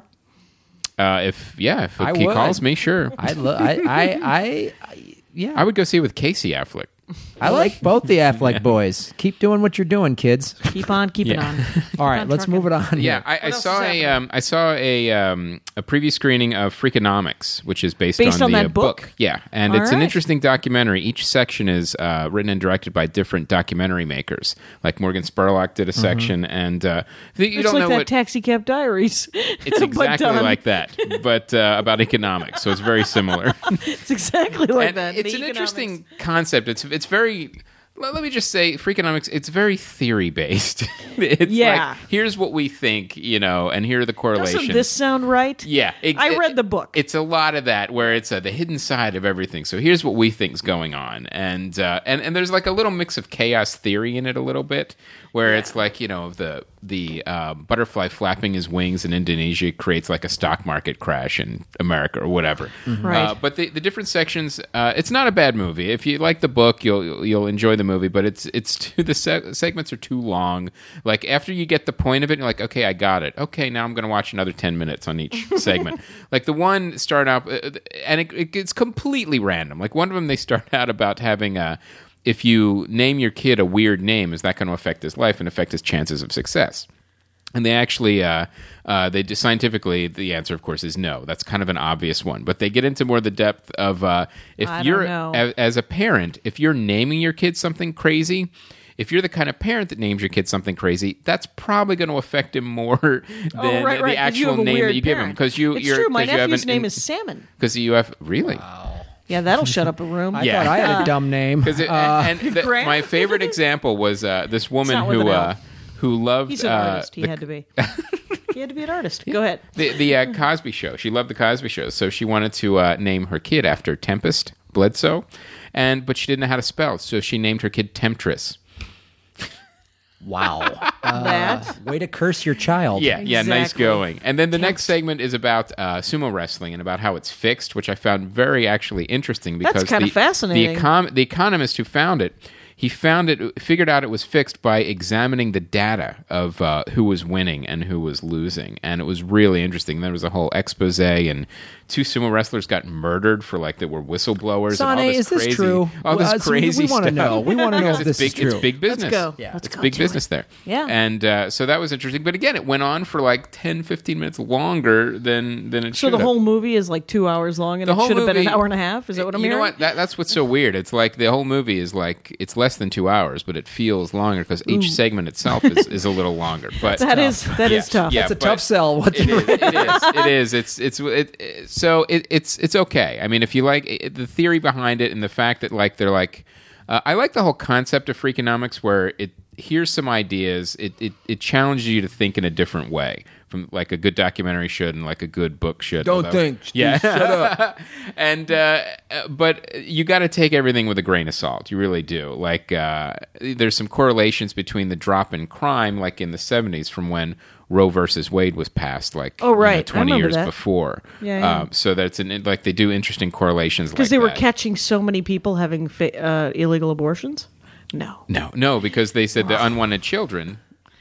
E: Uh, if yeah, if
D: I
E: he
D: would.
E: calls me, sure.
D: I, lo- I, I, I, I, yeah.
E: I would go see it with Casey Affleck.
D: I like both the Affleck boys. Keep doing what you're doing, kids.
F: Keep on keeping
E: Yeah.
F: on.
D: All right,
F: on
D: let's
F: trucking.
D: move it on.
E: Yeah,
D: here.
E: I, I
F: else
E: saw
F: is
E: a
F: happening?
E: um, I saw a um, a preview screening of Freakonomics, which is based,
F: Based
E: on,
F: on
E: the
F: that
E: uh,
F: book?
E: Yeah, and
F: All
E: it's an
F: right.
E: interesting documentary. Each section is uh, written and directed by different documentary makers. Like Morgan Spurlock did a section, and uh, th- you
F: It's
E: don't
F: like
E: know
F: that
E: what
F: Taxi Cab Diaries.
E: it's
F: but
E: exactly
F: done.
E: like that, but uh, about economics. So it's very similar.
F: It's exactly like
E: and
F: that.
E: it's
F: The
E: an
F: economics.
E: interesting concept. It's it's very. Let let me just say, Freakonomics. It's very theory based. It's
F: Yeah.
E: like, here's what we think, you know, and here are the correlations.
F: Doesn't this sound right?
E: Yeah, it-
F: I
E: it-
F: read the book.
E: It's a lot of that where it's uh, the hidden side of everything. So here's what we think's going on, and uh, and and there's like a little mix of chaos theory in it a little bit, where it's like you know the the uh, butterfly flapping his wings in Indonesia creates like a stock market crash in America or whatever.
F: Right.
E: Uh, but the, the different sections, uh, it's not a bad movie. If you like the book, you'll you'll enjoy the movie. But it's it's too, the se- segments are too long. Like after you get the point of it, you're like, okay, I got it. Okay, now I'm going to watch another ten minutes on each segment. Like the one start out, uh, and it, it, it's completely random. Like one of them, they start out about having a. If you name your kid a weird name, is that going to affect his life and affect his chances of success? And they actually, uh, uh, they do, scientifically, the answer, of course, is no. That's kind of an obvious one. But they get into more the depth of uh, if
F: I don't
E: you're
F: know.
E: as, as a parent, if you're naming your kid something crazy. If you're the kind of parent that names your kid something crazy, that's probably going to affect him more than
F: Oh, right, right.
E: the
F: 'cause you
E: actual
F: have a
E: name
F: weird
E: that you give him.
F: parent.
E: Because you,
F: it's
E: you're,
F: true. My
E: 'cause you have
F: nephew's
E: an-
F: name
E: in-
F: is Salmon.
E: Because you have really.
F: Yeah, that'll shut up a room.
D: I
E: Yeah.
D: thought I had a dumb name.
E: Because
D: Uh,
E: and the,
F: Grant?
E: my favorite example was uh, this woman
F: not with
E: who
F: an L.
E: uh, who loved
F: He's an
E: uh,
F: artist. He
E: the,
F: had to be. He had to be an artist. Go ahead.
E: the, the uh, Cosby Show. She loved the Cosby Show, so she wanted to uh, name her kid after Tempest Bledsoe, and but she didn't know how to spell, so she named her kid Temptress.
D: wow. Uh,
F: that.
D: way to curse your child.
E: Yeah, yeah, nice
F: Exactly.
E: going. And then the next segment is about uh, sumo wrestling and about how it's fixed, which I found very actually interesting because
F: That's kinda
E: the,
F: fascinating.
E: The, econ- the economist who found it, he found it, figured out it was fixed by examining the data of uh, who was winning and who was losing, and it was really interesting. There was a whole expose, and two sumo wrestlers got murdered for like they were whistleblowers. and all
D: Sonny,
E: this
D: is this
E: crazy,
D: true?
E: All this
D: Uh, so we-
E: crazy
D: we wanna
E: stuff.
D: know. We wanna know
E: Because
D: if
E: it's
D: this is
E: big, It's
D: true.
E: big business.
F: go.
D: Yeah.
F: Let's
E: it's
F: go
E: big
F: to
E: business
F: it.
E: there.
F: Yeah.
E: And uh, so that was interesting. But again, it went on for like ten, fifteen minutes longer than, than it
F: So
E: should
F: the
E: have.
F: whole movie is like two hours long, and
E: The
F: it
E: whole
F: should have been an
E: movie-
F: hour and a half. Is that what I'm
E: you
F: hearing?
E: know what? That, that's what's so weird. It's like the whole movie is like, it's less than two hours, but it feels longer because each segment itself is, is a little longer. But
F: That is that is
E: Yeah,
F: tough.
E: yeah.
D: It's a
E: but
D: tough sell. What
E: It
D: the-
E: is. It is. It is. It's it's it, it- so it, it's it's okay. I mean, if you like it, the theory behind it and the fact that like they're like, uh, I like the whole concept of Freakonomics where it here's some ideas. It, it it challenges you to think in a different way from like a good documentary should and like a good book should.
D: Don't
E: although-
D: think.
E: Yeah.
D: Shut up.
E: and uh, uh, but you got to take everything with a grain of salt. You really do. Like uh, there's some correlations between the drop in crime, like in the seventies, from when Roe versus Wade was passed, like
F: Oh,
E: you know,
F: right. I
E: twenty
F: remember
E: years
F: that.
E: before.
F: Yeah, yeah.
E: Um, so that's an, like they do interesting correlations
F: Because
E: like
F: they were
E: that.
F: catching so many people having fa- uh, illegal abortions. No.
E: No, no, because they said the unwanted children.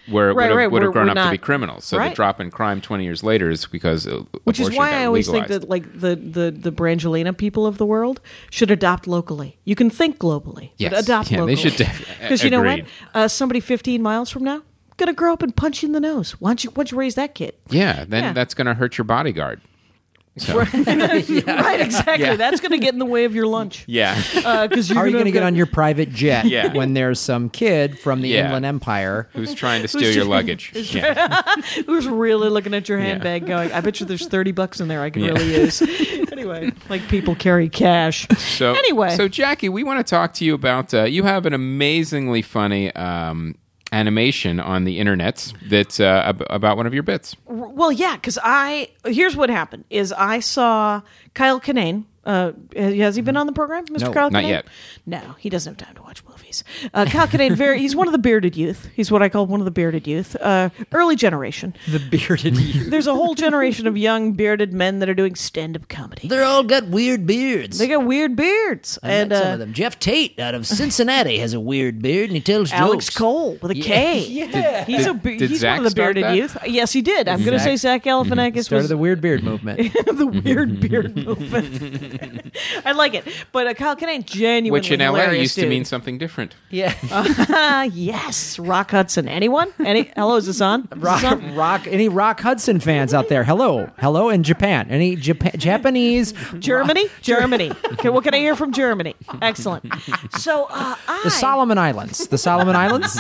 E: where it
F: Right,
E: would have,
F: right,
E: would have
F: we're-
E: grown
F: we're
E: up to
F: not-
E: be criminals. So
F: right.
E: the drop in crime twenty years later is because uh,
F: Which is
E: abortion
F: why
E: got
F: I always
E: legalized.
F: think that like the, the, the Brangelina people of the world should adopt locally. You can think globally,
E: Yes.
F: but adopt
E: Yeah, they
F: locally.
E: should def-
F: Because you know what?
E: agreed.
F: Uh, somebody fifteen miles from now gonna grow up and punch you in the nose. Why don't you, why don't you raise that kid?
E: Yeah, then
F: Yeah.
E: that's going to hurt your bodyguard. So,
F: Right, exactly.
E: Yeah.
F: That's gonna get in the way of your lunch.
E: yeah.
F: Because
D: How are you going to get on your private jet
E: Yeah.
D: when there's some kid from the
E: Yeah.
D: Inland Empire?
E: Who's trying to steal your luggage? Yeah.
F: Who's really looking at your
E: Yeah.
F: handbag going, I bet you there's thirty bucks in there I could
E: Yeah.
F: really use. Anyway, like people carry cash.
E: So
F: Anyway.
E: so Jackie, we want to talk to you about. Uh, you have an amazingly funny um, animation on the internet that's uh, ab- about one of your bits.
F: Well, yeah, because I here's what happened: is I saw Kyle Kinane. Uh, has he been on the program, Mister
D: No,
F: Kyle
E: not
F: Kinane?
E: yet.
F: No, he doesn't have time to watch movies. Uh, Kyle Kinane, very he's one of the bearded youth. He's what I call one of the bearded youth. Uh, early generation.
D: The bearded youth.
F: There's a whole generation of young bearded men that are doing stand-up comedy.
A: They're all got weird beards.
F: They got weird beards,
A: I
F: and
A: met some
F: uh,
A: of them. Jeff Tate out of Cincinnati has a weird beard, and he tells
F: Alex
A: jokes.
F: Cole with a K.
D: Yeah.
F: He's a
E: Did-
F: be-
E: did
F: he's
E: Zach
F: one of the
E: start
F: bearded
E: that?
F: youth. Yes, he did. I'm going to say Zach Galifianakis
D: Started
F: was
D: the weird beard movement.
F: the weird beard movement. I like it, but uh, Kyle Kinane genuinely
E: Which in L A
F: hilarious
E: used to
F: dude.
E: mean something different.
D: Yeah.
F: Ah, yes, Rock Hudson. Anyone? Any? Hello, is this on? Is this
D: Rock,
F: on?
D: rock, any Rock Hudson fans out there? Hello, hello in Japan. Any Japan, Japanese?
F: Germany, Germany. Okay, what can I hear from Germany? Excellent. So, uh, I
D: The Solomon Islands. The Solomon Islands.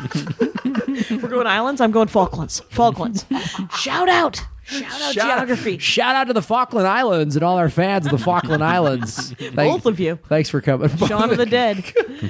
F: we're going islands. I'm going Falklands. Falklands. Shout out. Shout out geography.
D: Shout out to the Falkland Islands and all our fans of the Falkland Islands. Thank-
F: Both of you.
D: Thanks for coming.
F: Shaun of the Dead.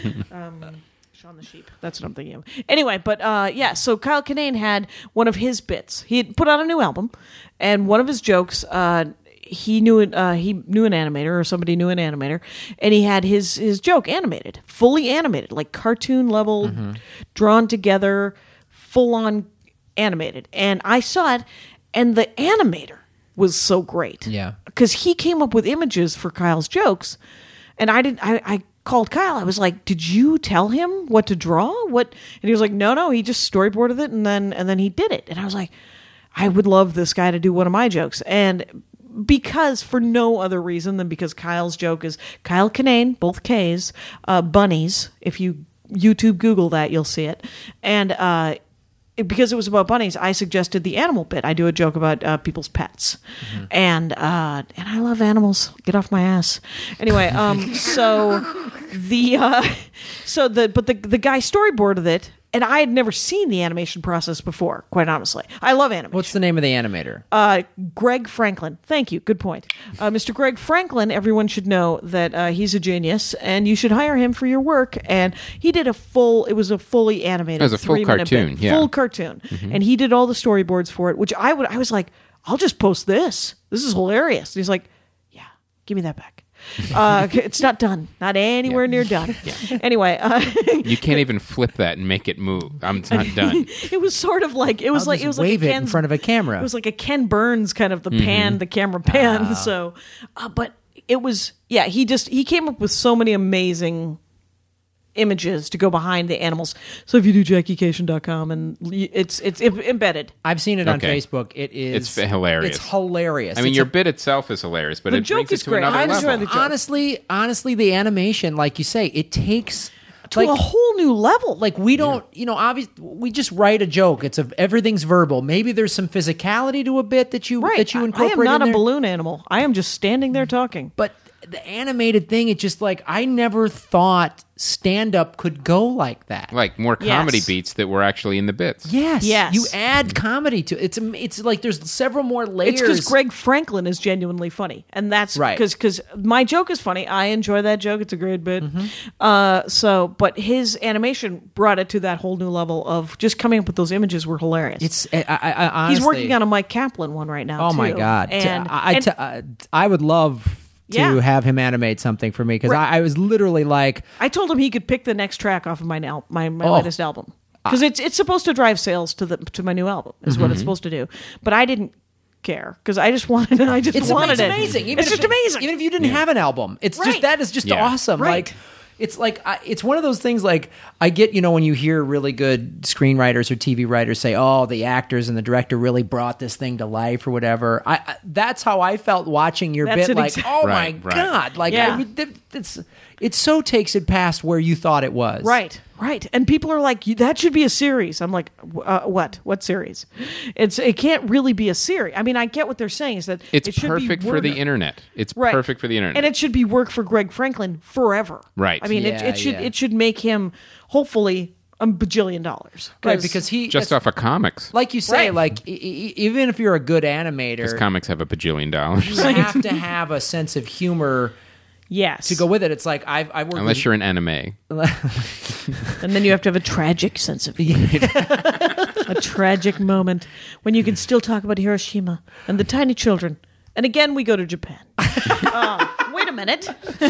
F: Um, Shaun the Sheep. That's what I'm thinking of. Anyway, but uh, yeah, so Kyle Kinane had one of his bits. He had put out a new album, and one of his jokes, uh, he knew it, uh, he knew an animator, or somebody knew an animator, and he had his his joke animated, fully animated, like cartoon level, drawn together, full on animated. And I saw it, and the animator was so great.
D: Yeah.
F: Because he came up with images for Kyle's jokes, and I didn't. I, I called Kyle. I was like, "Did you tell him what to draw? What?" And he was like, "No, no. He just storyboarded it, and then and then he did it." And I was like, "I would love this guy to do one of my jokes." And because for no other reason than because Kyle's joke is Kyle Kinane, both K's, uh, bunnies. If you YouTube Google that, you'll see it. And uh, because it was about bunnies, I suggested the animal bit. I do a joke about uh, people's pets,
D: Mm-hmm.
F: and uh, and I love animals. Get off my ass. Anyway, um, so the uh, so the but the the guy storyboarded it, and I had never seen the animation process before. Quite honestly, I love animation.
D: What's the name of the animator?
F: Uh, Greg Franklin. Thank you. Good point. Uh, Mister Greg Franklin, everyone should know that uh, he's a genius and you should hire him for your work. And he did a full, it was a fully animated
E: It was a full
F: three-minute
E: cartoon,
F: bit.
E: yeah.
F: Full cartoon. And he did all the storyboards for it, which I would, I was like, I'll just post this. This is hilarious. And he's like, yeah, give me that back. Uh, it's not done. Not anywhere near done. Anyway, uh,
E: You can't even flip that and make it move. I'm it's not done.
F: it was sort of like, it was
D: I'll
F: like,
D: just
F: it was
D: wave
F: like a
D: it in
F: Ken's-
D: front of a camera.
F: It was like a Ken Burns kind of the
E: Mm-hmm.
F: pan, the camera pan.
E: Ah.
F: So, uh, but it was, yeah, he just, he came up with so many amazing images to go behind the animals. So if you do jackie cation dot com and y- it's, it's im- embedded.
D: I've seen it on
E: Okay.
D: Facebook. It is
E: It's hilarious.
D: It's hilarious.
E: I mean,
D: It's
E: your
D: a-
E: bit itself is hilarious, but
F: The
E: it
F: joke
E: brings it
F: is
E: to
F: great.
E: another
F: I
E: level.
F: enjoy the joke.
D: honestly, honestly, the animation, like you say, it takes
F: To a whole new level.
D: Like we don't, you know, obviously we just write a joke. It's a everything's verbal. Maybe there's some physicality to a bit that you
F: right.
D: that you
F: I-
D: incorporate.
F: I am not
D: in
F: a
D: there.
F: balloon animal. I am just standing there talking.
D: But the animated thing, it just like I never thought stand up could go like that.
E: Like more comedy
F: Yes.
E: beats that were actually in the bits.
D: Yes,
F: Yes.
D: You add comedy to it's. It's like there's several more layers.
F: It's because Greg Franklin is genuinely funny, and that's
D: Right.
F: Because because my joke is funny. I enjoy that joke. It's a great bit.
D: Mm-hmm.
F: Uh, so, but his animation brought it to that whole new level of just coming up with those images were hilarious.
D: It's. I, I, I honestly,
F: He's working on a Mike Kaplan one right now.
D: Oh my
F: too.
D: god!
F: And,
D: I, I,
F: and-
D: t- uh, I would love to
F: Yeah.
D: have him animate something for me because
F: Right.
D: I, I was literally like,
F: I told him he could pick the next track off of my now my, my
D: Oh.
F: latest album because it's it's supposed to drive sales to the to my new album is
D: Mm-hmm.
F: what it's supposed to do. But I didn't care because I just wanted I just
D: it's,
F: wanted
D: it's
F: it.
D: amazing. Even
F: it's
D: if
F: just
D: it-
F: amazing.
D: Even if you didn't have an album, it's
F: Right.
D: just that is just
E: Yeah.
D: awesome.
F: Right.
D: Like It's like I, it's one of those things. Like I get, you know, when you hear really good screenwriters or T V writers say, "Oh, the actors and the director really brought this thing to life," or whatever. I, I that's how I felt watching your
F: That's
D: bit.
F: an
D: Like,
F: exa-
D: oh
E: Right,
D: my
E: right.
D: god, like
F: Yeah.
D: I, would- that, it's it so takes it past where you thought it was.
F: Right, right. And people are like, "You- that should be a series. I'm like, uh, what? What series? It's It can't really be a series. I mean, I get what they're saying is that
E: It's
F: it should be
E: perfect for the
F: work-
E: internet. It's
F: Right.
E: perfect for the internet.
F: And it should be work for Greg Franklin forever.
E: Right.
F: I mean, it,
D: Yeah,
F: it should
D: yeah.
F: it should make him hopefully a bajillion dollars.
D: Right, because he
E: Just off of comics.
D: like you say,
F: Right.
D: like e- e- even if you're a good animator,
E: Because comics have a bajillion dollars.
D: you have to have a sense of humor
F: yes,
D: to go with it. It's like I've I worked
E: Unless
D: with,
E: you're an anime.
F: and then you have to have a tragic sense of humor. A tragic moment when you can still talk about Hiroshima and the tiny children. And again, we go to Japan. uh, wait a minute.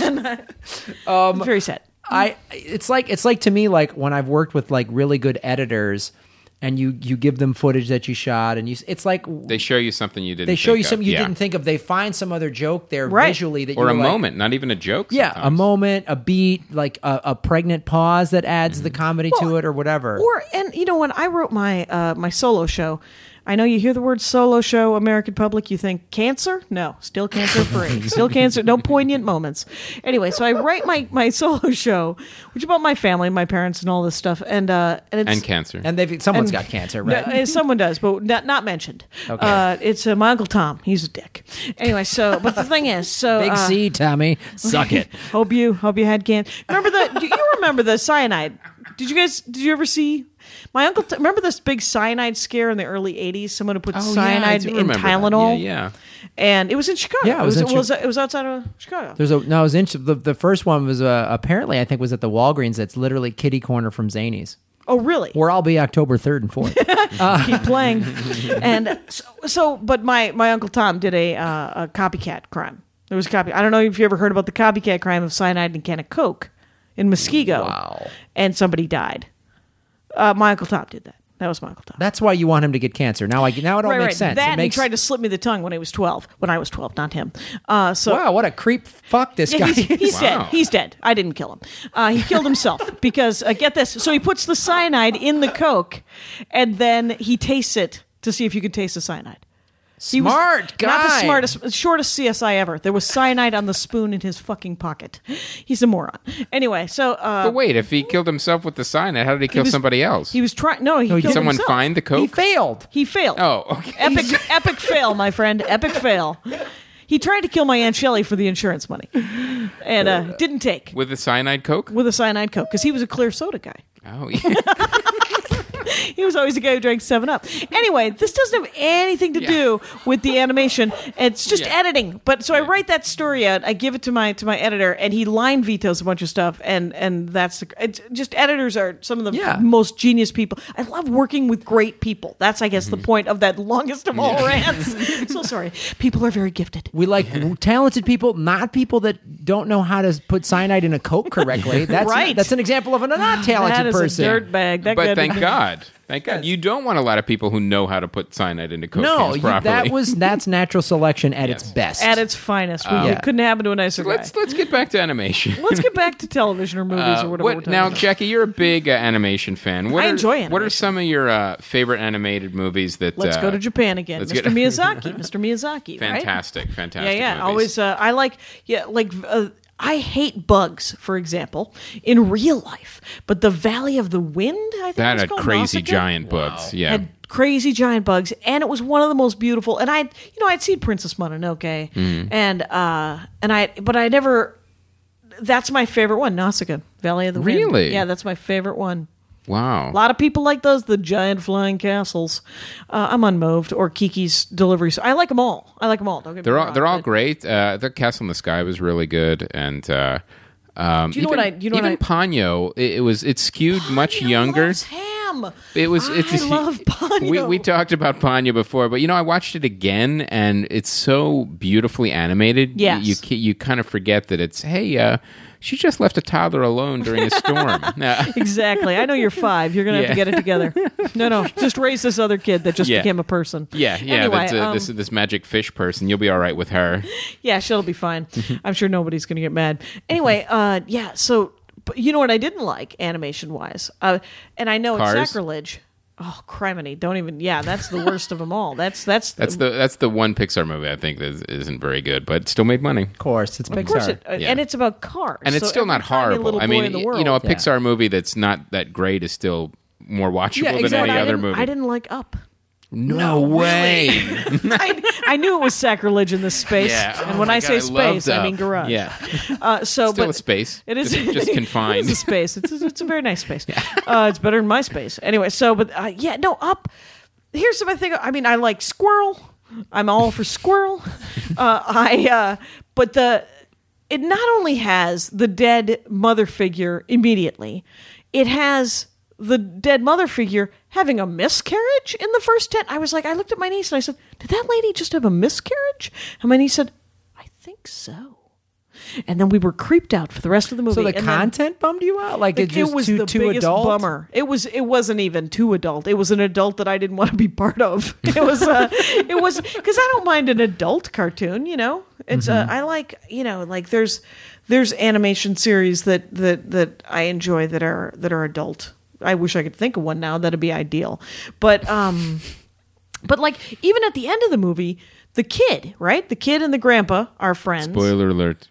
F: um, Very sad.
D: I it's like it's like to me like when I've worked with like really good editors and you you give them footage that you shot and you it's like
E: They show you something you didn't
D: they show
E: think
D: you
E: of.
D: something you
E: Yeah.
D: didn't think of. They find some other joke there
F: Right.
D: visually that
E: Or
D: you're
E: a
D: like,
E: moment, not even a joke.
D: Yeah, a
E: sometimes.
D: moment, a beat, like a, a pregnant pause that adds the comedy to
F: Well,
D: it or whatever.
F: Or and you know when I wrote my uh, my solo show, I know you hear the word solo show, American public, you think cancer? No, still cancer free, still cancer, no poignant moments. Anyway, so I write my my solo show, which is about my family, my parents, and all this stuff, and uh, and it's
E: And cancer.
D: and they've someone's
F: and-
D: got cancer,
F: No,
D: right?
F: uh, someone does, but not, not mentioned.
D: Okay.
F: Uh, it's uh, my Uncle Tom. He's a dick. Anyway, so but the thing is, so
D: Big
F: uh,
D: C, Tommy, suck it.
F: hope you hope you had can. Remember the? Do you remember the cyanide? Did you guys? Did you ever see? My uncle. T- remember this big cyanide scare in the early eighties? Someone who put
E: Oh, yeah, I
F: cyanide
E: do
F: in
E: remember that.
F: Tylenol.
E: Yeah, yeah.
F: And it was in Chicago.
D: Yeah, it was
F: it
D: in
F: was,
D: Chi-
F: it was, it was outside of Chicago.
D: There's a no, it was in, the the first one was uh, apparently I think was at the Walgreens. That's literally kitty corner from Zany's,
F: Oh, really?
D: where I'll be October third and fourth.
F: Keep playing. And so, so, but my my uncle Tom did a uh, a copycat crime. There was a copy. I don't know if you ever heard about the copycat crime of cyanide in a can of Coke in Muskego.
D: Wow.
F: And somebody died. Uh, my uncle Tom did that. That was my uncle Tom.
D: That's why you want him to get cancer. Now I now it all
F: right,
D: makes
F: right.
D: sense.
F: That
D: it
F: and
D: makes
F: he tried to slip me the tongue when I was twelve. When I was twelve, not him. Uh, so
D: wow, what a creep! Fuck this
F: yeah,
D: guy.
F: he's, he's
E: Wow.
F: dead. He's dead. I didn't kill him. Uh, he killed himself because uh, get this. So he puts the cyanide in the Coke, and then he tastes it to see if you can taste the cyanide. He was
D: Smart guy.
F: Not the smartest, shortest C S I ever. There was cyanide on the spoon in his fucking pocket. He's a moron. Anyway, so uh,
E: But wait, if he killed himself with the cyanide, how did he kill
F: was-
E: somebody else?
F: he was trying. No, he
D: he
F: killed
E: Someone
F: himself.
E: find the
D: He
E: coke?
D: failed.
F: He failed.
E: Oh, okay.
F: Epic, epic fail, my friend. Epic fail. He tried to kill my Aunt Shelley for the insurance money, and uh, didn't take
E: With the cyanide coke?
F: with a cyanide Coke because he was a clear soda guy.
E: Oh, yeah.
F: He was always the guy who drank seven up. Anyway, this doesn't have anything to
E: Yeah.
F: do with the animation. It's just
E: Yeah.
F: editing. But so I write that story out. I give it to my to my editor, and he line vetoes a bunch of stuff. And and that's the, it's just editors are some of the
D: Yeah.
F: most genius people. I love working with great people. That's I guess the point of that longest of all rants. So sorry, people are very gifted.
D: We like talented people, not people that don't know how to put cyanide in a Coke correctly. That's
F: Right.
D: That's an example of a not talented
F: That is
D: person.
F: a dirtbag. That
E: But
F: guy-
E: thank God. Thank God. You don't want a lot of people who know how to put cyanide into coke
D: No,
E: cans
D: you,
E: properly.
D: that was that's natural selection at
E: Yes.
D: its best.
F: At its finest, we,
D: Yeah.
F: it couldn't happen to a nicer guy.
E: Let's let's get back to animation.
F: Let's get back to television or movies
E: Uh,
F: or whatever.
E: what-
F: we're talking
E: now,
F: about.
E: Jackie, you're a big uh, animation fan. What
F: I
E: are,
F: enjoy
E: What are
F: animation.
E: some of your uh, favorite animated movies that?
F: Let's
E: uh,
F: go to Japan again.
E: let's
F: Mister
E: get-
F: Miyazaki. Mister Miyazaki. Right?
E: Fantastic, fantastic.
F: Yeah, yeah.
E: movies.
F: Always. Uh, I like. Yeah, like. Uh, I hate bugs, for example, in real life. But the Valley of the Wind, I think
E: that
F: it's
E: had
F: called,
E: crazy
F: Nausicaa,
E: giant bugs. Yeah.
F: had crazy giant bugs, and it was one of the most beautiful. And I, you know, I'd seen Princess Mononoke,
E: Mm-hmm.
F: and uh, and I, but I never. That's my favorite one, Nausicaa, Valley of the Wind.
E: Really?
F: Yeah, that's my favorite one.
E: Wow.
F: A lot of people like those, the giant flying castles. Uh, I'm unmoved, or Kiki's Delivery. So I like them all. I like them all. Don't get me
E: They're all
F: wrong,
E: they're all
F: but-
E: great. Uh, the Castle in the Sky was really good, and uh, um,
F: Do you know
E: even,
F: what I- you know what
E: even
F: I-
E: Ponyo, it, it was it skewed much
F: Ponyo
E: younger.
F: loves ham.
E: It was. It's,
F: I love Ponyo.
E: We we talked about Ponyo before, but you know I watched it again, and it's so beautifully animated.
F: Yes.
E: you you, you kind of forget that it's hey. Uh, She just left a toddler alone during a storm. Nah.
F: Exactly. I know you're five. You're gonna have to
E: Yeah.
F: get it together. No, no. Just raise this other kid that just
E: Yeah.
F: became a person.
E: Yeah, yeah.
F: Anyway,
E: that's, uh,
F: um,
E: this this magic fish person. You'll be all right with her.
F: Yeah, she'll be fine. I'm sure nobody's going to get mad. Anyway, uh, yeah, so but you know what I didn't like animation wise, uh, and I know
E: Cars?
F: it's sacrilege. Oh, criminy! Don't even. Yeah, that's the worst of them all. That's that's
E: That's the that's the one Pixar movie I think that is, isn't very good, but still made money.
D: Of course, it's Pixar.
F: Of course, it, uh,
E: Yeah.
F: and it's about cars,
E: And it's
F: so
E: still
F: every
E: not
F: tiny
E: horrible.
F: little
E: I
F: boy
E: mean,
F: in the
E: y-
F: world.
E: you know, a
D: Yeah.
E: Pixar movie that's not that great is still more watchable
F: yeah,
E: than
F: exactly.
E: any
F: I
E: other
F: didn't,
E: movie.
F: I didn't like Up.
E: No way.
F: I, I knew it was sacrilege in this space,
E: Yeah.
F: and
E: Oh
F: when
E: my
F: I
E: God,
F: say
E: I
F: space,
E: loved
F: I mean
E: Up.
F: garage.
E: Yeah.
F: Uh, so,
E: Still
F: but
E: a space.
F: It is
E: just, just confined.
F: It is a space. It's a, it's a very nice space. Uh, it's better than my space. Anyway, so but uh, yeah, no Up. Here's my thing. I mean, I like Squirrel. I'm all for Squirrel. Uh, I uh, but the it not only has the dead mother figure immediately, it has the dead mother figure having a miscarriage in the first ten. I was like, I looked at my niece and I said, "Did that lady just have a miscarriage?" And my niece said, "I think so." And then we were creeped out for the rest of the movie.
D: So the
F: And then-
D: content bummed you out? Like,
F: like,
D: it's just
F: it was
D: too,
F: the
D: too
F: biggest
D: adult?
F: bummer. It was. It wasn't even too adult. It was an adult that I didn't want to be part of. It was. Uh, it was because I don't mind an adult cartoon. You know, it's.
D: Mm-hmm.
F: Uh, I like. You know, like there's there's animation series that that that I enjoy that are that are adult. I wish I could think of one now. That'd be ideal. But um, but like even at the end of the movie, the kid, right? The kid and the grandpa are friends.
E: Spoiler alert.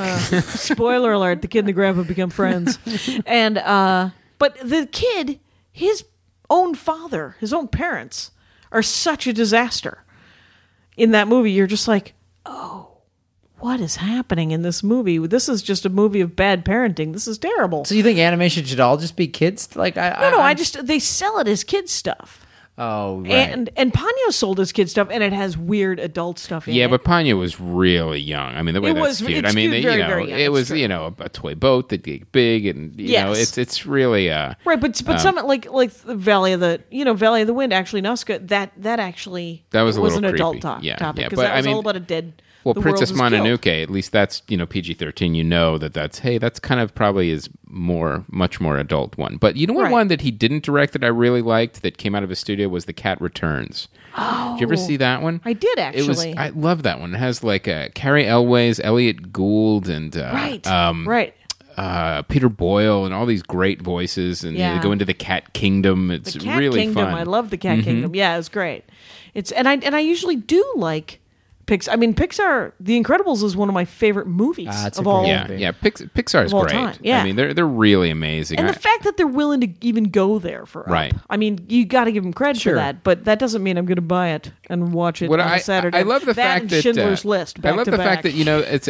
F: Spoiler alert, the kid and the grandpa become friends. And uh but the kid, his own father, his own parents are such a disaster. In that movie, you're just like, "Oh, what is happening in this movie? This is just a movie of bad parenting. This is terrible."
D: So you think animation should all just be kids? Like, I,
F: no, no, I
D: I'm-
F: just they sell it as kids stuff.
D: Oh, right.
F: And and Ponyo sold as kid stuff, and it has weird adult stuff in
E: Yeah,
F: it.
E: but Ponyo was really young. I mean, the way
F: It
E: that's
F: was-
E: cute.
F: it's
E: I mean,
F: skewed
E: they,
F: very,
E: you know,
F: very young,
E: it
F: it's
E: was
F: true.
E: you know a, a toy boat that get big, and you know,
F: Yes.
E: it's it's really uh
F: Right, but but some like like the Valley of the you know Valley of the Wind, actually Nazca, that that actually
E: That was a
F: was
E: little
F: an adult
E: creepy.
F: top,
E: Yeah,
F: topic
E: yeah,
F: because
E: but
F: that
E: I
F: was
E: mean-
F: all about a dead.
E: Well,
F: the
E: Princess
F: world was killed.
E: Mononoke, at least that's, you know, P G thirteen. You know that that's, hey, that's kind of probably is more, much more adult one. But you know what
F: Right.
E: one that he didn't direct that I really liked that came out of his studio was The Cat Returns. Oh. Did you ever see that one?
F: I did,
E: It was,
F: actually.
E: I love that one. It has like uh, Carrie Elways, Elliot Gould, and uh,
F: Right,
E: um,
F: right.
E: uh, Peter Boyle, and all these great voices. And
F: Yeah.
E: you go into the Cat Kingdom. It's
F: The Cat
E: really
F: Kingdom,
E: fun.
F: I love the
E: Mm-hmm.
F: Cat Kingdom. Yeah, it's great. It's and I and I usually do like Pixar. I mean, Pixar, The Incredibles is one of my favorite movies
D: Ah, it's a
F: of all.
D: great
E: Yeah,
D: movie.
E: yeah. Pix- Pixar is
F: Of all
E: great.
F: time, yeah.
E: I mean, they're they're really amazing.
F: And
E: I-
F: the fact that they're willing to even go there for Up.
E: Right.
F: I mean, you got to give them credit
D: Sure.
F: for that, but that doesn't mean I'm going to buy it and watch it
E: What
F: on
E: I,
F: a Saturday.
E: I love the
F: that
E: fact
F: and
E: that
F: Schindler's
E: uh,
F: List.
E: I
F: Back
E: love
F: to
E: the
F: back.
E: fact that you know it's.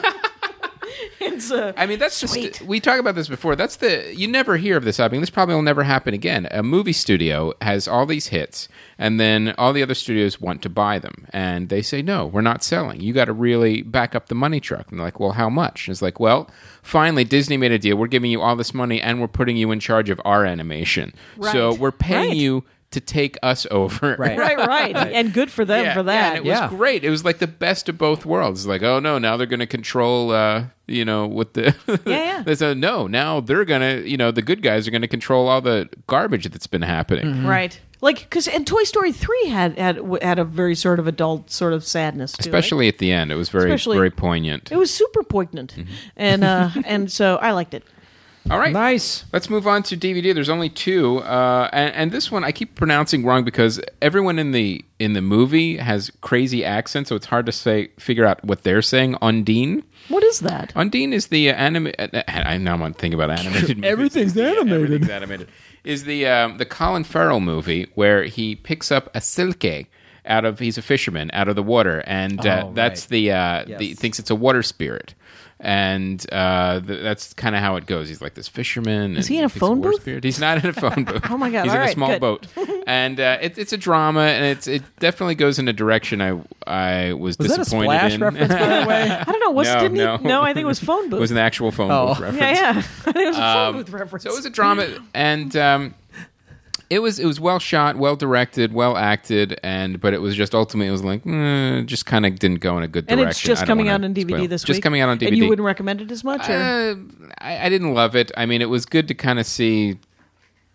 F: It's, uh,
E: I mean, that's
F: Sweet.
E: just we talked about this before. That's the you never hear of this happening. This probably will never happen again. A movie studio has all these hits, and then all the other studios want to buy them, and they say, "No, we're not selling. You got to really back up the money truck." And they're like, "Well, how much?" And it's like, "Well, finally, Disney made a deal. We're giving you all this money, and we're putting you in charge of our animation. So
F: Right.
E: we're paying
F: Right.
E: you." To take us over,
D: Right.
F: right, right, and good for them
E: yeah,
F: for
E: yeah,
F: that.
E: and it
D: Yeah.
E: was great. It was like the best of both worlds. It's like, oh no, now they're going to control, uh, you know, what the
F: yeah.
E: There's a no. Now they're gonna, you know, the good guys are going to control all the garbage that's been happening.
F: Mm-hmm. Right. Like, because and Toy Story three had had had a very sort of adult sort of sadness to it.
E: Especially at the end, it was very
F: Especially-
E: very poignant.
F: It was super poignant,
E: Mm-hmm.
F: and uh, and so I liked it.
E: All right,
D: Nice.
E: let's move on to D V D. There's only two, uh, and, and this one I keep pronouncing wrong because everyone in the in the movie has crazy accents, so it's hard to say figure out what they're saying. Undine.
F: What is that?
E: Undine is the uh, anime. Uh, I now want to think about animated. movies.
D: Everything's
E: Yeah,
D: animated.
E: everything's animated. Is the um, the Colin Farrell movie where he picks up a silke out of he's a fisherman out of the water, and uh,
D: Oh,
E: that's
D: right.
E: the uh, the
D: Yes.
E: thinks it's a water spirit. And uh, th- that's kind of how it goes. He's like this fisherman.
F: Is
E: and
F: he in a
E: thinks
F: phone
E: water
F: booth?
E: Spirit. He's not in a phone booth.
F: Oh my God,
E: He's
F: all
E: in a
F: right,
E: small
F: good.
E: boat, and uh, it, it's a drama, and it's it definitely goes in a direction I I was,
D: Was that a
E: disappointed
D: Splash
E: in.
D: reference, by the way?
F: I don't know. What's
E: No,
F: didn't
E: no.
F: he? No, I think it was phone
E: It
F: booth.
E: was an actual phone
D: Oh.
E: booth reference.
F: yeah, yeah. I think it was a phone
E: Um,
F: booth reference.
E: So it was a drama, and um, it was it was well shot, well directed, well acted, and but it was just ultimately it was like mm, just kind of didn't go in a good
F: and
E: direction.
F: it's just
E: I don't
F: coming
E: wanna
F: out on D V D
E: spoil.
F: this
E: just
F: week.
E: coming out on D V D.
F: And you wouldn't recommend it as much, or
E: Uh, I, I didn't love it. I mean, it was good to kind of see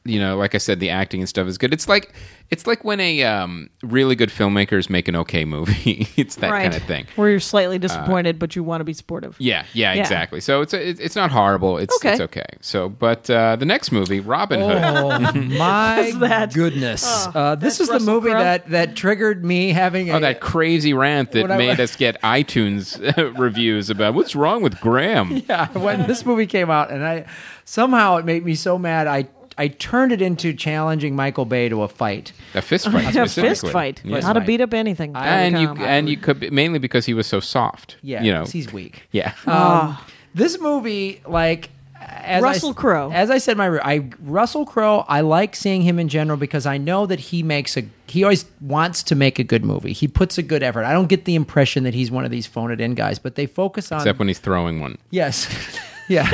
E: you know, like I said, the acting and stuff is good. It's like it's like when a um, really good filmmakers make an okay movie. It's that
F: right.
E: kind of thing.
F: Where you're slightly disappointed, but you want to be supportive.
E: Yeah, yeah,
F: Yeah.
E: exactly. So it's a, it's not horrible. It's
F: Okay.
E: it's okay. So, but uh, the next movie, Robin Hood.
D: Oh my
F: What's that?
D: goodness! uh, this
F: that's
D: was the
F: Russell
D: movie
F: Crowe?
D: that that triggered me having a,
E: Oh, that crazy rant that
D: When I-
E: made us get iTunes reviews about what's wrong with Graham.
D: Yeah, when this movie came out, and I somehow it made me so mad. I I turned it into challenging Michael Bay to a fight.
E: A fist fight,
F: A fist
E: specifically.
F: fight.
E: Yeah.
F: How to
D: fight.
F: beat up anything.
E: And you
F: dot com.
E: and you could be- mainly because he was so soft.
D: Yeah,
E: you know.
D: 'cause he's weak.
E: Yeah.
D: Um, this movie, like as
F: Russell
D: I,
F: Crowe.
D: As I said, in my I Russell Crowe. I like seeing him in general because I know that he makes a. He always wants to make a good movie. He puts a good effort. I don't get the impression that he's one of these phone it in guys, but they focus on.
E: Except when he's throwing one.
D: Yes, yeah,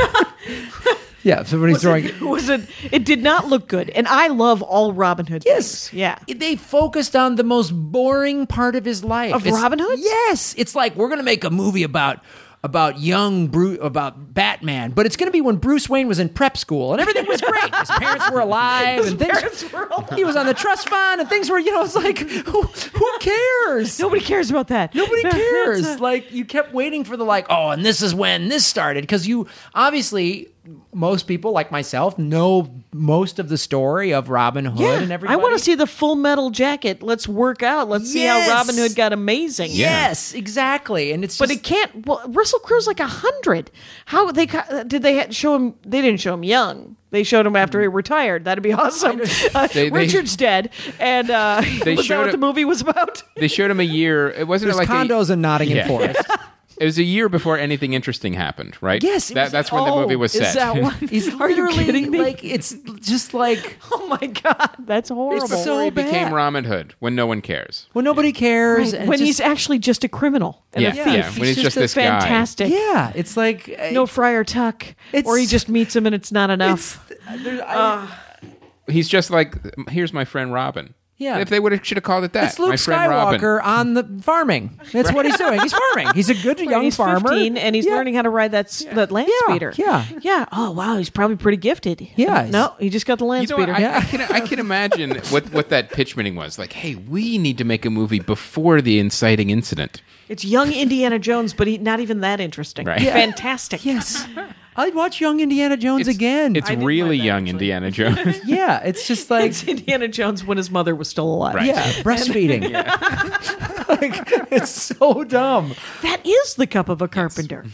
D: yeah. So when he's throwing.
F: It was it? It did not look good, and I love all Robin Hood.
D: Yes.
F: things. Yeah.
D: They focused on the most boring part of his life.
F: Of
D: It's-
F: Robin Hood?
D: Yes. It's like we're going to make a movie about about young Bruce, about Batman, but it's going to be when Bruce Wayne was in prep school and everything was great. His parents were alive and things.
F: parents were alive.
D: He was on the trust fund and things were, you know, it's like who, who cares?
F: Nobody cares about that.
D: Nobody
F: That's
D: cares.
F: a-
D: Like you kept waiting for the like, oh, and this is when this started because you obviously most people like myself know most of the story of Robin Hood
F: yeah,
D: and
F: I
D: everybody.
F: want to see the Full Metal Jacket. Let's work out. Let's see how
D: Yes.
F: Robin Hood got amazing.
D: Yes, exactly. And it's
F: But
D: just,
F: it can't. Well, Russell Crowe's like a hundred. How they ca- did they ha- show him? They didn't show him young. They showed him after he retired. That'd be awesome. Uh,
E: They- they-
F: Richard's dead, and uh,
E: They
F: was that
E: showed
F: what
E: it-
F: the movie was about?
E: They showed him a year. It wasn't
D: there's
E: it like
D: condos
E: a,
D: in Nottingham
E: Yeah.
D: Forest.
E: It was a year before anything interesting happened, right?
D: Yes, it
E: that,
D: was-
E: that's when the
D: oh,
E: movie was
F: Is
E: set.
F: that what?
D: He's
F: Are you
D: literally,
F: kidding me?
D: like it's just like
F: Oh my god, that's horrible.
D: It's so
E: he
D: bad.
E: became Robin Hood when no one cares.
D: when nobody cares.
F: Right,
D: and
F: when
D: just-
F: he's actually just a criminal and
E: Yeah,
F: a thief.
E: yeah, when he's just
D: a
E: this guy.
F: fantastic.
D: yeah, it's like uh,
F: No Friar Tuck,
D: It's-
F: or he just meets him and it's not enough.
D: it's- there- I-
E: He's just like, here's my friend Robin.
D: Yeah.
E: If they would have should have called it that.
D: It's Luke
E: my friend Robin.
D: Skywalker on the farming. That's what he's doing. He's farming. He's a good
F: Right,
D: young
F: he's
D: farmer,
F: fifteen and he's
D: Yeah.
F: learning how to ride that s that land
D: Yeah,
F: speeder.
D: yeah.
F: yeah. Oh wow, he's probably pretty gifted.
D: Yeah,
F: No, he just got the land
E: You know what?
F: speeder.
E: I, I can I can imagine what, what that pitch meeting was like. Hey, we need to make a movie before the inciting incident.
F: It's young Indiana Jones, but he, not even that interesting.
E: Right. Yeah.
F: Fantastic.
D: Yes, I'd watch Young Indiana Jones
E: It's,
D: again.
E: It's
F: I didn't
E: really
F: mind that,
E: young
F: actually.
E: Indiana Jones.
D: yeah, it's just like
F: It's Indiana Jones when his mother was still alive.
E: Right.
D: yeah, breastfeeding. like it's so dumb.
F: That is the cup of a carpenter.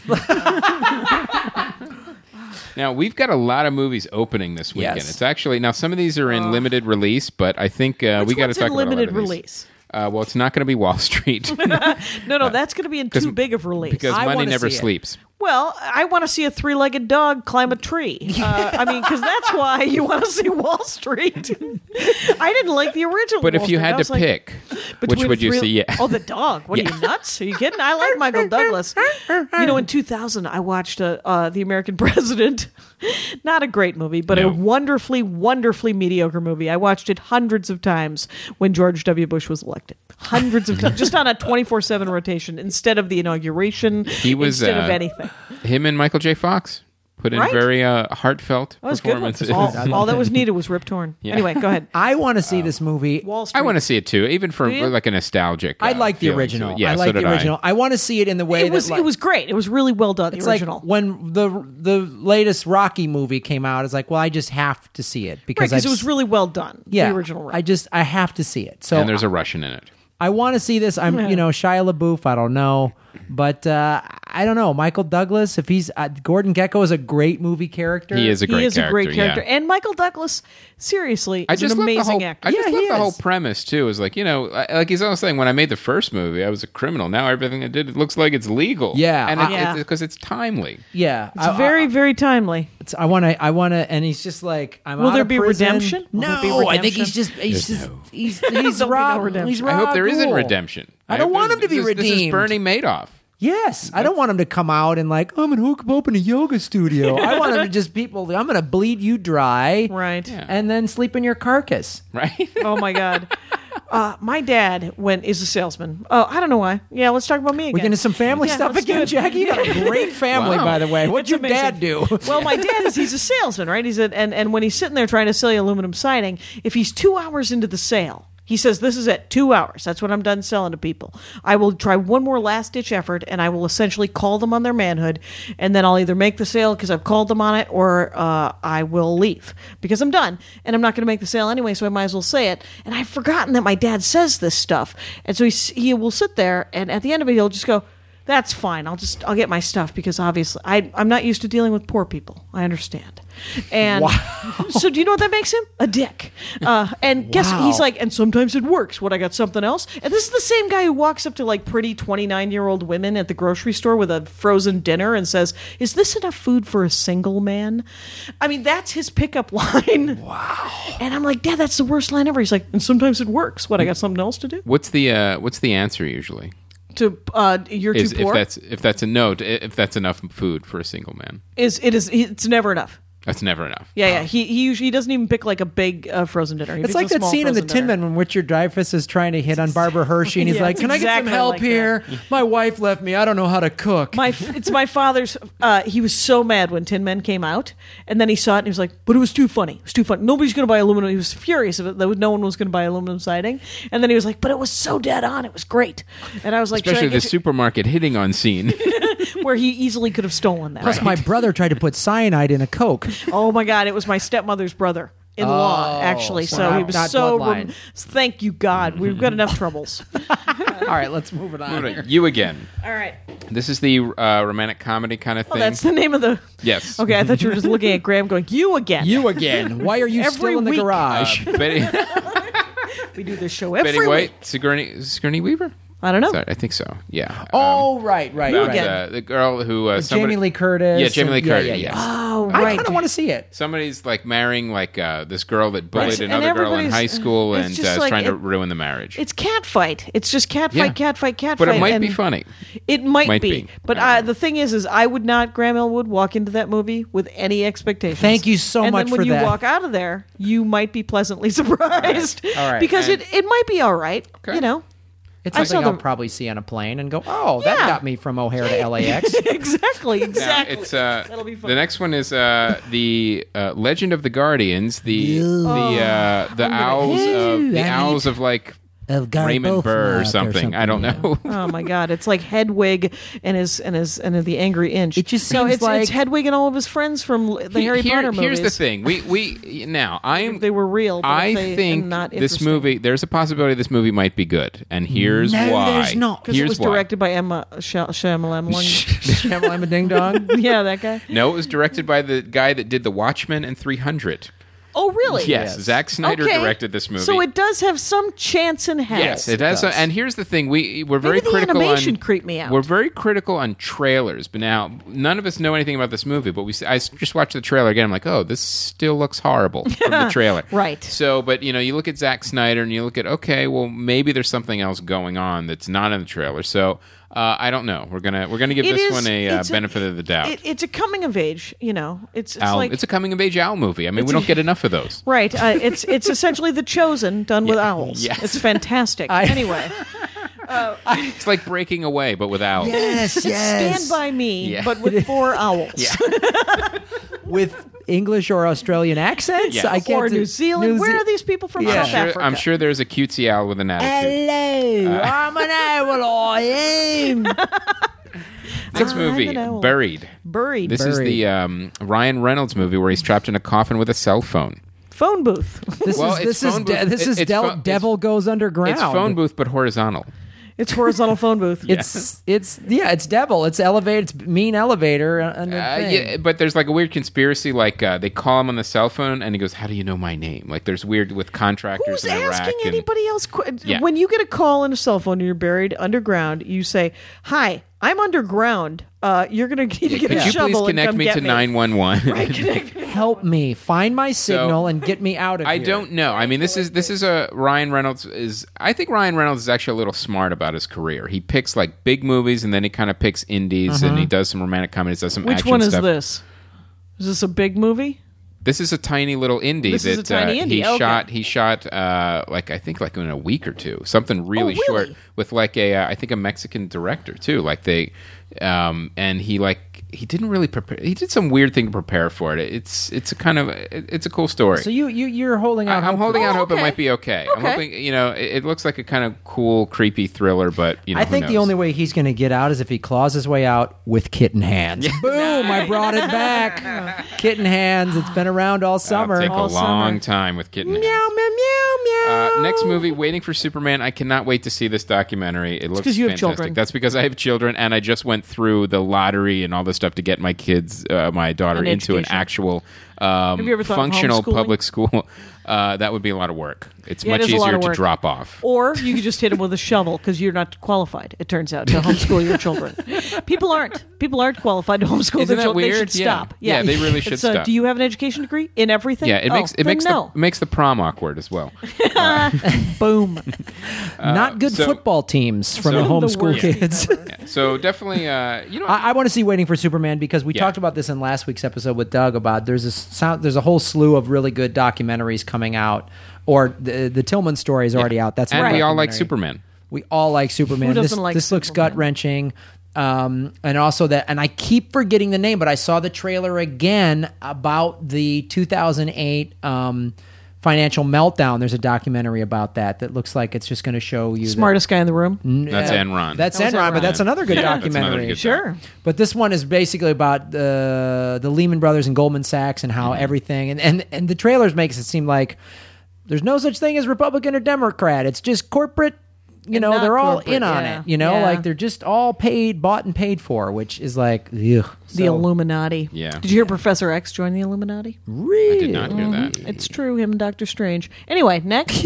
E: Now we've got a lot of movies opening this weekend.
D: Yes.
E: It's actually now some of these are in limited release, but I think uh, we
F: Which
E: got to
F: one's
E: talk
F: in
E: about a lot
F: limited
E: of these.
F: release?
E: Uh, well, it's not going to be Wall Street
F: No, no, that's going to be in too big of release.
E: because
D: I
E: money
D: wanna
E: never
D: see it.
E: sleeps.
F: Well, I want to see a three-legged dog climb a tree. Uh, I mean, because that's why you want to see Wall Street. I didn't like the original.
E: But
F: Wall
E: if you
F: Street. I
E: had to
F: was like,
E: pick, which
F: between
E: would you
F: three-
E: see? Yeah.
F: Oh, the dog. What are you nuts? Are you kidding? I like Michael Douglas. You know, in two thousand, I watched uh, uh, The American President. Not a great movie, but
E: No.
F: a wonderfully, wonderfully mediocre movie. I watched it hundreds of times when George W. Bush was elected. Hundreds of times, just on a twenty-four seven rotation instead of the inauguration.
E: He was,
F: instead of
E: uh,
F: anything.
E: Him and Michael J. Fox put in
F: Right?
E: very uh, heartfelt
F: That was a good one.
E: performances.
F: All, all that was needed was Rip Torn.
E: Yeah.
F: Anyway, go ahead.
D: I want to see this movie.
F: Wall Street.
E: I want to see it too, even for
F: Do you?
E: like a nostalgic.
D: I
E: uh,
D: like the
E: feeling to
D: original.
E: it. Yeah,
D: I
E: so
D: like
E: did
D: the original. I, want to see it in the way
F: It was.
D: that like,
F: It was great. It was really well done. The
D: It's
F: original.
D: like when the the latest Rocky movie came out. It's like, well, I just have to see it because
F: because
D: I've
F: it was
D: s-
F: really well done.
D: yeah,
F: The original. Rocky.
D: I just I have to see it. So
E: And there's a Russian in it.
D: I want to see this. I'm, you know, Shia LaBeouf. I don't know, but uh, I don't know. Michael Douglas. If he's uh, Gordon Gekko is a great movie character.
E: He is a great
F: he is
E: character.
F: a great character,
E: Yeah.
F: and Michael Douglas, seriously,
E: I
F: is
E: just
F: an
E: love the
F: amazing
E: whole.
F: actor.
E: I just
D: Yeah,
E: love
D: he
E: the whole
D: is.
E: premise too. Is like you know, like he's always saying when I made the first movie, I was a criminal. Now everything I did, it looks like it's legal.
D: Yeah,
E: and
D: I-
E: because
F: Yeah.
E: it, because it's timely.
D: Yeah,
F: It's very, very timely.
D: It's, I want to. I want to. And he's just like, I'm
F: Will
D: out
F: there
D: of
F: be
D: prison.
F: redemption? Will
D: No,
F: there be
D: I think
F: redemption?
D: he's just. He's
E: There's
D: just.
E: no-
D: He's
F: There'll
D: he's
F: be no
D: Rob.
F: redemption.
D: He's
E: I hope there isn't
D: Raul.
E: redemption.
D: I don't
E: hope
D: want him to
E: this-
D: be
E: this, This is
D: redeemed.
E: Bernie Madoff.
D: Yes, I don't want him to come out and like I'm gonna hook open a yoga studio. I want him to just people. I'm gonna bleed you dry,
F: Right.
E: Yeah.
D: and then sleep in your carcass.
E: Right?
F: Oh my God. Uh, my dad when is a salesman. Oh, I don't know why. Yeah, let's talk about me again.
D: We're getting some family
F: Yeah,
D: stuff
F: let's do
D: again,
F: it.
D: Jackie. You got a great family,
E: Wow.
D: by the way. What'd
F: It's
D: your dad do?
F: amazing. Well, my dad is he's a salesman, right? He's a, and and when he's sitting there trying to sell you aluminum siding, if he's two hours into the sale, he says, "This is it, two hours. That's what I'm done selling to people. I will try one more last ditch effort, and I will essentially call them on their manhood, and then I'll either make the sale because I've called them on it, or uh, I will leave because I'm done, and I'm not going to make the sale anyway, so I might as well say it." And I've forgotten that my dad says this stuff, and so he s- he will sit there, and at the end of it, he'll just go, "That's fine. I'll just I'll get my stuff because obviously I I'm not used to dealing with poor people. I understand." And so do you know what that makes him? A dick. Uh, and guess
D: Wow.
F: he's like, and sometimes it works. What, I got something else? And this is the same guy who walks up to like pretty twenty-nine year old women at the grocery store with a frozen dinner and says, "Is this enough food for a single man?" I mean, that's his pickup line. Wow. And I'm like, "Dad, that's the worst line ever." He's like, "And sometimes it works. What, I got something else to do?"
E: What's the uh, what's the answer usually?
F: To uh, you're
E: Is
F: too
E: if
F: poor.
E: that's if that's a no, to- if that's enough food for a single man,
F: Is it is it's never enough.
E: that's never enough.
F: Yeah, yeah. He he usually he doesn't even pick like a big uh, frozen dinner. He
D: It's
F: picks
D: like
F: a
D: that
F: small
D: scene in The
F: frozen
D: Tin
F: dinner.
D: Man when Richard Dreyfuss is trying to hit on Barbara Hershey, and he's
F: Yeah,
D: like,
F: it's
D: "Can I get some
F: exactly
D: help
F: like that.
D: here? My wife left me. I don't know how to cook."
F: My it's my father's. Uh, he was so mad when Tin Men came out, and then he saw it and he was like, "But it was too funny. It was too funny. Nobody's going to buy aluminum." He was furious of it that no one was going to buy aluminum siding, and then he was like, "But it was so dead on. It was great." And I was like,
E: Especially
F: "Should I
E: the
F: get
E: supermarket hitting on scene.
F: you-" where he easily could have stolen that.
D: Plus, my brother tried to put cyanide in a Coke.
F: Oh my God! It was my stepmother's brother. In law,
D: Oh,
F: actually,
D: so
F: so
D: not-
F: he was
D: not
F: so.
D: bloodline.
F: Thank you, God. We've got enough troubles.
D: All right, let's move it on. here.
E: You again.
F: All right.
E: This is the uh, romantic comedy kind of
F: Oh,
E: thing.
F: that's the name of the.
E: Yes.
F: Okay, I thought you were just looking at Graham going, "You again."
D: You again. Why are you
F: Every
D: still in the
F: week.
D: garage?
E: Uh, Betty,
F: We do this show every
E: Betty White,
F: week.
E: Sigourney, Sigourney Weaver.
F: I don't know.
E: Sorry, I think so. Yeah.
D: oh, right, right,
E: about,
D: right.
F: again.
E: uh, the girl who uh,
D: With
E: somebody,
D: Jamie Lee Curtis.
E: Yeah, Jamie Lee
D: and-
E: Curtis.
D: Yeah, yeah, yeah.
F: Oh,
D: I
F: right.
D: kind of want to see it.
E: Somebody's like marrying like uh, this girl that bullied
F: Right. And
E: another girl in
F: everybody's-
E: high school
F: it's
E: and
F: just
E: uh, is
F: like
E: trying to
F: it-
E: ruin the marriage.
F: It's cat fight. It's just cat
E: Yeah.
F: fight, cat fight, cat
E: but
F: fight.
E: it might
F: and
E: be funny.
F: It might,
E: Might
F: be.
E: be.
F: But
E: I don't
F: uh,
E: know.
F: the thing is, is I would not, Graham Elwood, walk into that movie with any expectations.
D: Thank you so
F: and
D: much
F: then when
D: for
F: you
D: that.
F: walk out of there, you might be pleasantly surprised.
D: All right.
F: Because
E: And-
F: it, it might be all right.
E: Okay.
F: You know?
D: It's
F: I
D: something
F: saw
D: I'll
F: the-
D: probably see on a plane and go, "Oh, that
F: Yeah.
D: got me from O'Hare to L A X."
F: exactly,
E: Now,
F: exactly.
E: it's uh,
F: That'll be fun.
E: the next one is uh, the uh, Legend of the Guardians, the the uh, the owls of the
A: I
E: owls of like
A: Of
E: Raymond Burr or
A: Garbothnot
E: something. I don't know.
F: Oh my God! It's like Hedwig and his and his and the Angry Inch.
D: It just
F: no,
D: seems
F: it's,
D: like-
F: it's Hedwig and all of his friends from the Harry
E: Here-
F: Potter movies.
E: Here's the thing. We we now I am
F: If they were real, but if
E: I
F: they,
E: think
F: and not
E: this
F: interesting.
E: movie. There's a possibility this movie might be good, and here's
A: No,
E: why.
A: there's not.
F: because it
E: Here's
F: was
E: why.
F: directed by Emma Sh- Shyamalan.
D: Shamalama Ding Dong.
F: yeah, that guy.
E: No, it was directed by the guy that did The Watchmen and three hundred.
F: Oh, really?
E: Yes, Zack Snyder
F: Okay.
E: directed this movie.
F: So it does have some chance in hell.
E: Yes, it has.
D: does.
E: and here's the thing: we we're very
F: Maybe the
E: critical
F: animation
E: on.
F: creeped me out.
E: We're very critical on trailers, but now none of us know anything about this movie. But we, I just watched the trailer again. I'm like, oh, this still looks horrible from the trailer.
F: Right.
E: So, but you know, you look at Zack Snyder and you look at, okay, well, maybe there's something else going on that's not in the trailer. So. Uh, I don't know. We're gonna we're gonna give
F: It
E: this
F: is-
E: one a uh,
F: it's a-
E: benefit of the doubt.
F: It, it's a coming of age. You know, it's it's
E: Owl-
F: like
E: it's a coming of age owl movie. I mean, we don't get enough of those.
F: right. Uh, it's it's essentially The Chosen done with owls.
E: Yes.
F: It's fantastic.
D: I-
F: anyway,
E: It's like Breaking Away, but with owls.
A: Yes,
F: it's
A: yes.
F: Stand by Me,
E: Yeah.
F: but with four owls.
D: With English or Australian accents?
E: Yes.
D: I can't
F: Or
D: do-
F: New Zealand.
D: New
F: Where
D: Ze-
F: are these people from?
D: Yeah.
F: South
E: I'm sure,
F: Africa.
E: I'm sure there's a cutesy owl with an attitude.
A: Hello,
E: Uh,
A: I'm an owl. I am.
E: Next
F: I'm
E: movie,
F: an owl.
E: Buried.
F: Buried.
E: This is the um, Ryan Reynolds movie where he's trapped in a coffin with a cell phone.
F: phone booth.
D: This
E: Well,
D: is
E: it's
D: this is
E: phone
D: de-
E: booth.
D: this
E: It-
D: is
E: it's
D: Del-
E: pho- it's-
D: Devil Goes Underground.
E: It's phone booth, but horizontal.
F: It's horizontal phone booth.
D: It's it's yeah, it's Devil. It's elevator. It's mean elevator. And
E: Uh, yeah, but there's like a weird conspiracy. Like uh, they call him on the cell phone, and he goes, "How do you know my name?" Like there's weird with contractors
F: Who's
E: in Iraq.
F: asking
E: and,
F: anybody else? Qu-
E: Yeah.
F: When you get a call on a cell phone and you're buried underground, you say, "Hi, I'm underground. Uh, you're gonna need to get
E: Could
F: a
E: you
F: shovel
E: please
F: and
E: connect
F: come
E: me
F: get
E: to nine one one?
D: Help me find my signal and get me out of
E: I
D: here.
E: don't know. I mean, this is this is a Ryan Reynolds is. I think Ryan Reynolds is actually a little smart about his career. He picks like big movies, and then he kind of picks indies, and he does some romantic comedies, does some
F: Which
E: action
F: one is
E: stuff.
F: this? Is this a big movie?
E: This is a tiny little indie
F: This
E: that
F: is a tiny
E: uh,
F: indie,
E: he
F: okay.
E: shot. He shot uh, like I think like in a week or two, something really,
F: Oh, really?
E: short with like a uh, I think a Mexican director too. Like they, um, and he like he didn't really prepare. He did some weird thing to prepare for it. It's it's a kind of it, it's a cool story.
D: So you you you're holding
E: I,
D: out.
E: I'm
D: hope
E: holding
D: for-
E: out
F: Oh,
E: hope
F: okay.
E: it might be okay. I'm
F: Okay.
E: hoping you know it, it looks like a kind of cool, creepy thriller, but you know
D: I
E: who
D: think the
E: knows?
D: only way he's going to get out is if he claws his way out with kitten hands. Boom! I brought it back. Kitten hands. It's been around all summer.
E: It'll take
F: All
E: a long
F: summer.
E: time with kitten.
D: Meow
E: hands.
D: meow meow meow.
E: Uh, next movie, Waiting for Superman. I cannot wait to see this documentary. It looks
F: 'cause you have
E: fantastic.
F: children.
E: That's because I have children, and I just went through the lottery and all this stuff to get my kids, uh, my daughter,
F: An
E: into an
F: education.
E: actual um,
F: Have you ever thought of
E: functional
F: homeschooling?
E: public school. Uh, that would be a lot of work. It's
F: Yeah, it
E: much
F: is a lot
E: easier
F: of
E: to
F: work.
E: drop off.
F: Or you could just hit them with a shovel because you're not qualified, it turns out, to homeschool your children. People aren't. People aren't qualified to homeschool
E: Isn't
F: their
E: that
F: children. They
E: weird?
F: should
E: Yeah.
F: stop.
E: Yeah, they really should
F: It's, uh,
E: stop.
F: Do you have an education degree in everything?
E: Yeah, it
F: Oh,
E: makes it
F: then
E: makes
F: no.
E: the makes the prom awkward as well.
F: Boom.
D: Not good
E: so-
D: football teams from
E: so-
D: the
F: The
D: homeschool
F: worst team
D: kids.
F: ever.
E: Yeah. So definitely, uh, you know,
D: I, I want to see Waiting for Superman because we
E: Yeah.
D: talked about this in last week's episode with Doug about there's a sound, there's a whole slew of really good documentaries coming out, or the the Tillman story is already out. That's a
E: and we all like
D: documentary.
E: Superman.
D: We all like Superman.
F: Who doesn't
D: this
F: like
D: this looks
F: Superman?
D: gut wrenching. Um, and also that, and I keep forgetting the name, but I saw the trailer again about the two thousand eight um, financial meltdown. There's a documentary about that that looks like it's just going to show you
F: Smartest guy in the room.
D: that,
E: That's
D: uh,
E: Enron.
D: That's
F: That was
D: Enron, but
F: Enron.
D: that's another good
E: Yeah, that's another
D: documentary.
E: good
F: Sure.
D: But this one is basically about the the Lehman Brothers and Goldman Sachs and how
E: Mm-hmm.
D: everything and, and and the trailers makes it seem like there's no such thing as Republican or Democrat. It's just corporate. You
F: And
D: know,
F: not
D: they're all
F: corporate,
D: in on
F: yeah.
D: it. You know,
F: Yeah.
D: like they're just all paid, bought and paid for, which is like, ugh.
F: The
D: So,
F: Illuminati.
E: Yeah.
F: Did you hear Professor X join the Illuminati?
D: really?
E: I did not hear that.
F: It's true. Him and Doctor Strange. Anyway, next.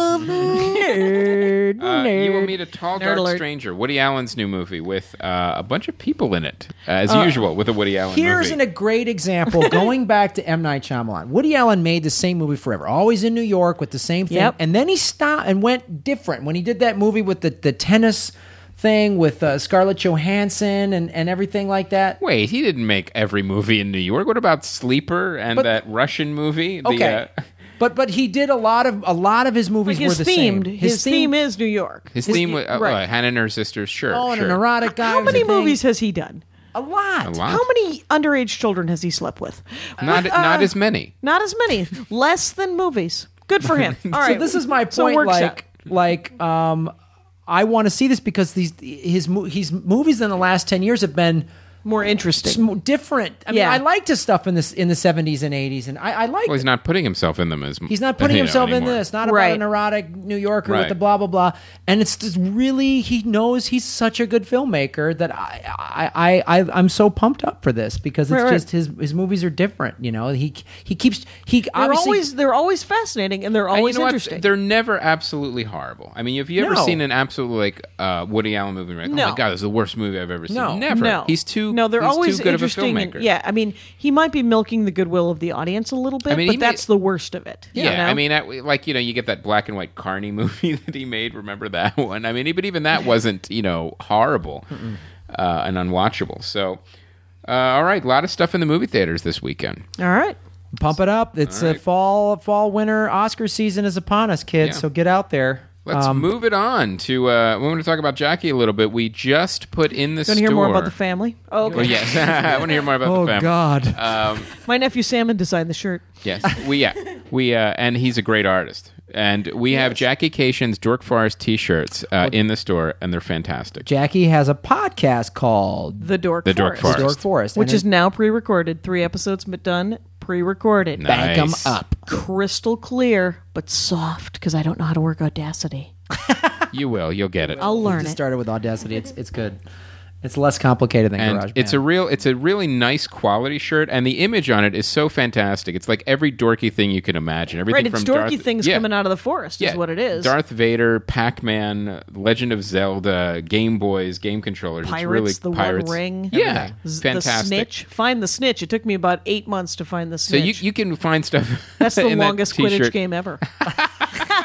D: Nerd,
E: Uh, you will
D: nerd.
E: meet a tall,
F: Nerd
E: dark
F: alert.
E: stranger. Woody Allen's new movie with uh, a bunch of people in it, uh, as usual with a Woody Allen
D: Here's
E: movie.
D: an, a great example. Going back to M. Night Shyamalan, Woody Allen made the same movie forever, always in New York with the same thing,
F: Yep.
D: and then he stopped and went different when he did that movie with the, the tennis thing with uh, Scarlett Johansson and, and everything like that.
E: Wait, he didn't make every movie in New York. What about Sleeper and
D: But-
E: that Russian movie? The,
D: Okay,
E: uh,
D: but but he did a lot of a lot of his movies
F: His
D: were the
F: themed.
D: same.
F: His, theme, is New York.
E: his theme was uh,
F: right.
E: uh, Hannah and her sisters. Sure,
D: oh, and
E: sure.
D: an erotic guy.
F: How
D: was a
F: many
D: thing.
F: movies has he done?
D: A lot.
E: A lot.
F: How many underage children has he slept with?
E: Not
F: What, uh,
E: not as many.
F: Not as many. Less than movies. Good for him. All right.
D: So this is my
F: So it
D: point.
F: works
D: like,
F: out.
D: like, um, I want to see this because these his mo- his movies in the last ten years have been
F: more interesting.
D: sm- different. I mean,
F: Yeah.
D: I liked his stuff in this in the seventies and eighties, and I, I like.
E: Well, he's not putting himself in them as
D: He's not putting
E: you know,
D: himself in
E: anymore.
D: this. Not about
F: Right.
D: an erotic New Yorker with
E: Right.
D: the blah blah blah. And it's just really he knows he's such a good filmmaker that I I I, I I'm so pumped up for this because it's
F: Right, right.
D: just his his movies are different. You know, he he keeps he
F: They're
D: obviously
F: always they're always fascinating and they're
E: And
F: always
E: you know
F: interesting.
E: what? They're never absolutely horrible. I mean, have you ever
D: No.
E: seen an absolutely like uh, Woody Allen movie? Like,
F: No.
E: Oh my god, this is the worst movie I've ever seen.
D: No.
E: Never.
F: No,
E: He's too.
F: No, they're
E: he's
F: always
E: too good of a
F: interesting. and-
E: filmmaker.
F: yeah, I mean, he might be milking the goodwill of the audience a little bit,
E: I mean,
F: but
E: he made-
F: that's the worst of it. you
E: Yeah,
F: know?
E: I mean, at, like you know, you get that black and white Carney movie that he made. Remember that one? I mean, but even that wasn't you know horrible uh, and unwatchable. So, uh, all right, a lot of stuff in the movie theaters this weekend.
F: all right.
D: pump it up. It's
E: All
D: a
E: right.
D: fall fall winter Oscar season is upon us, kids.
E: Yeah.
D: So get out there.
E: Let's
D: Um,
E: move it on to. Uh, we want to talk about Jackie a little bit. We just put in the
F: Want
E: store.
F: to hear more about the family? Oh, okay.
E: Well, yes, I want to hear more about
D: Oh
E: the family.
D: God.
E: Um,
F: My nephew Salmon designed the shirt.
E: Yes, we yeah we uh, and he's a great artist, and we have Jackie Cation's Dork Forest T-shirts uh, in the store, and they're fantastic.
D: Jackie has a podcast called
F: The Dork
E: The Dork
F: Forest.
E: Forest.
D: Dork Forest,
F: Which
D: and
F: is now pre-recorded. Three episodes but done, pre-recorded.
E: Nice.
D: Bank 'em up.
F: Crystal clear, but soft, because I don't know how to work Audacity.
E: You will, you'll get it.
F: I'll learn
D: Just
F: it.
D: started with Audacity. It's it's good. It's less complicated than
E: and
D: GarageBand.
E: it's a real, it's a really nice quality shirt, and the image on it is so fantastic. It's like every dorky thing you can imagine. Everything
F: Right, it's
E: from
F: dorky
E: Darth,
F: things
E: yeah.
F: coming out of the forest
E: Yeah,
F: is what it is.
E: Darth Vader, Pac-Man, Legend of Zelda, Game Boys, game controllers.
F: Pirates,
E: it's
F: the
E: really,
F: One
E: Pirates.
F: Ring.
E: Yeah,
F: Z-
E: fantastic.
F: The snitch. Find the snitch. It took me about eight months to find the
E: So
F: snitch.
E: you you can find stuff.
F: That's the
E: in that
F: longest Quidditch
E: t-shirt.
F: game ever.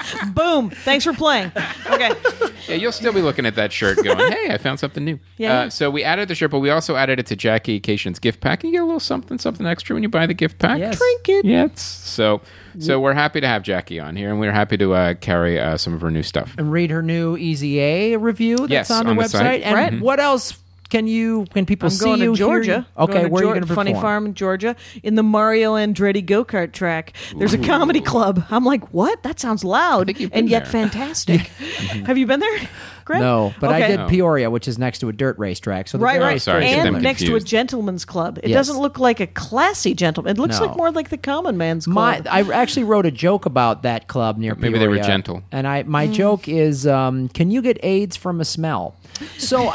F: Boom. Thanks for playing. Okay.
E: Yeah, you'll still be looking at that shirt going, hey, I found something new.
F: Yeah.
E: Uh, so we added the shirt, but we also added it to Jackie Cation's gift pack. You get a little something, something extra when you buy the gift pack.
D: Yes.
F: Trinket.
E: Yeah, it's, so so we're happy to have Jackie on here, and we're happy to uh, carry uh, some of her new stuff.
D: And read her new Easy A review that's
E: Yes,
D: on the
E: on the
D: website.
E: site.
D: And
F: Right.
D: what else can you can people
F: I'm
D: see
F: going
D: you,
F: to
D: hear
F: Georgia.
D: you? Okay,
F: Going to
D: where
F: Geor-
D: are you going to
F: Funny
D: perform?
F: Farm in Georgia in the Mario Andretti go-kart track. There's a comedy club. I'm like, what? That sounds loud
E: think you've been
F: and yet
E: there.
F: fantastic. Have you been there, Greg?
D: No, but I
F: Okay.
D: did
E: No.
D: Peoria, which is next to a dirt racetrack. So they're
F: Right,
D: very
F: right.
E: sorry, get them
F: and next to a
E: confused.
F: gentleman's club. It
D: Yes.
F: doesn't look like a classy gentleman. It looks
D: No.
F: like more like the common man's club.
D: My, I actually wrote a joke about that club near
E: Maybe they were
D: Peoria,
E: gentle.
D: And I,
F: Mm.
D: my joke is, um, can you get AIDS from a smell? So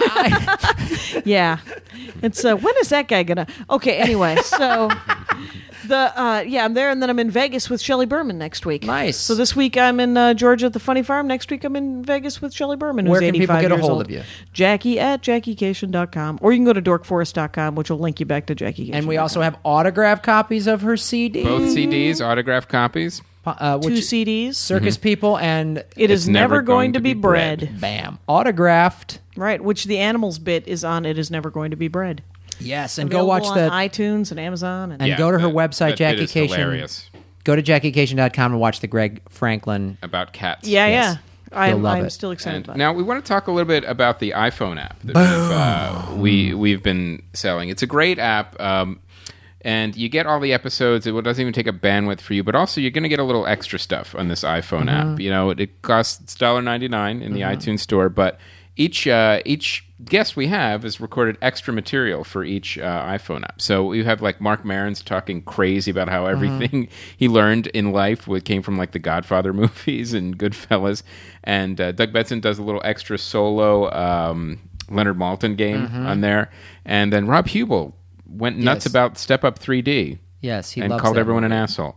D: I,
F: Yeah. It's uh, when is that guy gonna? Okay. Anyway, so the uh, yeah, I'm there, and then I'm in Vegas with Shelley Berman next week.
D: Nice.
F: So this week I'm in uh, Georgia at the Funny Farm. Next week I'm in Vegas with Shelley Berman.
D: Where
F: who's
D: can people
F: eighty-five
D: get a
F: years
D: hold
F: old.
D: of you?
F: Jackie at jackie cation dot com, or you can go to dork forest dot com, which will link you back to Jackie Cation.
D: and we also have autographed copies of her C D.
E: Both C Ds, autographed copies.
D: uh,
F: two
D: which
F: C Ds.
D: Circus People and
F: It is
E: It's
F: never, going, to be bread.
D: bam autographed.
F: Right, which the animals bit is on. It is never going to be bread.
D: Yes, and go
F: Available
D: watch
F: on
D: the
F: iTunes and Amazon. And,
D: and
E: Yeah,
D: go to her
E: that-
D: website,
E: that bit
D: Jackie
E: is
D: Cation.
E: hilarious.
D: Go to jackie cation dot com and watch the Greg Franklin.
E: About cats.
F: yeah,
D: Yes.
F: yeah. I'm,
D: love
F: I'm
D: it.
F: still excited
E: And
F: about it.
E: now we want to talk a little bit about the iPhone app that we've, uh, we we've been selling. It's a great app, um, and you get all the episodes. It doesn't even take up bandwidth for you, but also you're going to get a little extra stuff on this iPhone app. You know, it, it costs one dollar and ninety-nine cents in the iTunes store, but each uh, each guest we have has recorded extra material for each uh, iPhone app. So we have like Mark Maron's talking crazy about how everything he learned in life what came from like the Godfather movies and Goodfellas, and uh, Doug Benson does a little extra solo um, Leonard Maltin game on there, and then Rob Hubel went nuts
D: Yes.
E: about Step Up three D.
D: Yes, he
E: and
D: loves
E: called
D: that
E: everyone
D: movie.
E: an asshole.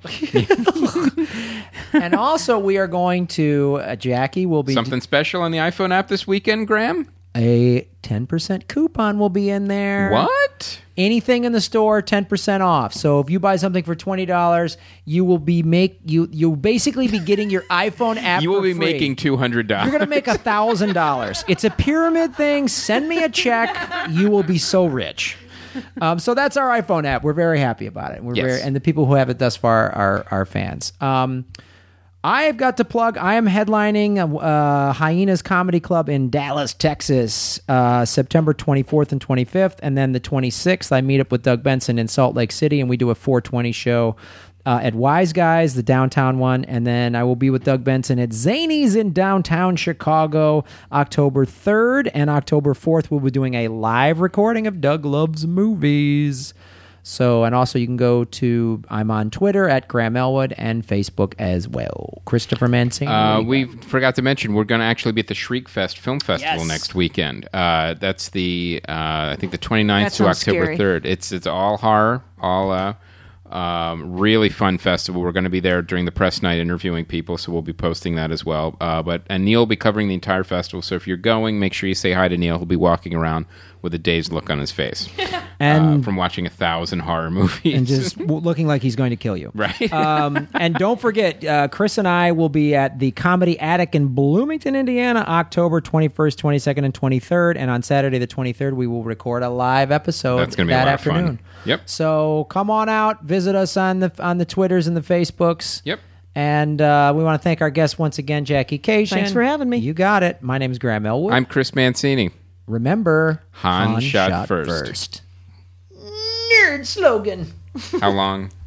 D: And also, we are going to uh, Jackie will be
E: Something special on the iPhone app this weekend, Graham?
D: a ten percent coupon will be in there.
E: What?
D: Anything in the store, ten percent off. So if you buy something for twenty dollars, you will be make you you'll basically be getting your iPhone app.
E: You will
D: for
E: be
D: free.
E: making two hundred dollars.
D: You're gonna make a thousand dollars. It's a pyramid thing. Send me a check. You will be so rich. Um, so that's our iPhone app. We're very happy about it. We're
E: Yes.
D: very, and the people who have it thus far are are fans. Um, I have got to plug. I am headlining uh, Hyenas Comedy Club in Dallas, Texas, uh, September twenty-fourth and twenty-fifth, and then the twenty-sixth. I meet up with Doug Benson in Salt Lake City, and we do a four twenty show uh, at Wise Guys, the downtown one, and then I will be with Doug Benson at Zany's in downtown Chicago, October third, and October fourth. We'll be doing a live recording of Doug Loves Movies. So, and also you can go to, I'm on Twitter at Graham Elwood and Facebook as well. Christopher Mancini.
E: Uh, we forgot to mention we're going to actually be at the Shriek Fest Film Festival
D: Yes.
E: next weekend. Uh, that's the uh, I think the twenty-ninth
F: That
E: to
F: sounds
E: October
F: scary.
E: third. It's it's all horror, all uh, um, really fun festival. We're going to be there during the press night interviewing people, so we'll be posting that as well. Uh, but and Neil will be covering the entire festival. So if you're going, make sure you say hi to Neil. He'll be walking around with a dazed look on his face
D: and
E: uh, from watching a thousand horror movies.
D: and just w- looking like he's going to kill you.
E: right.
D: um, and don't forget, uh, Chris and I will be at the Comedy Attic in Bloomington, Indiana, October twenty-first, twenty-second, and twenty-third. And on Saturday the twenty-third, we will record a live episode
E: That's gonna be a
D: that
E: lot of fun.
D: afternoon.
E: Yep.
D: So come on out, visit us on the on the Twitters and the Facebooks.
E: Yep.
D: And uh, we want to thank our guest once again, Jackie Cation.
F: Thanks for having me.
D: You got it. My name is Graham Elwood.
E: I'm Chris Mancini.
D: Remember,
E: Han shot first.
D: first. Nerd slogan.
E: How long?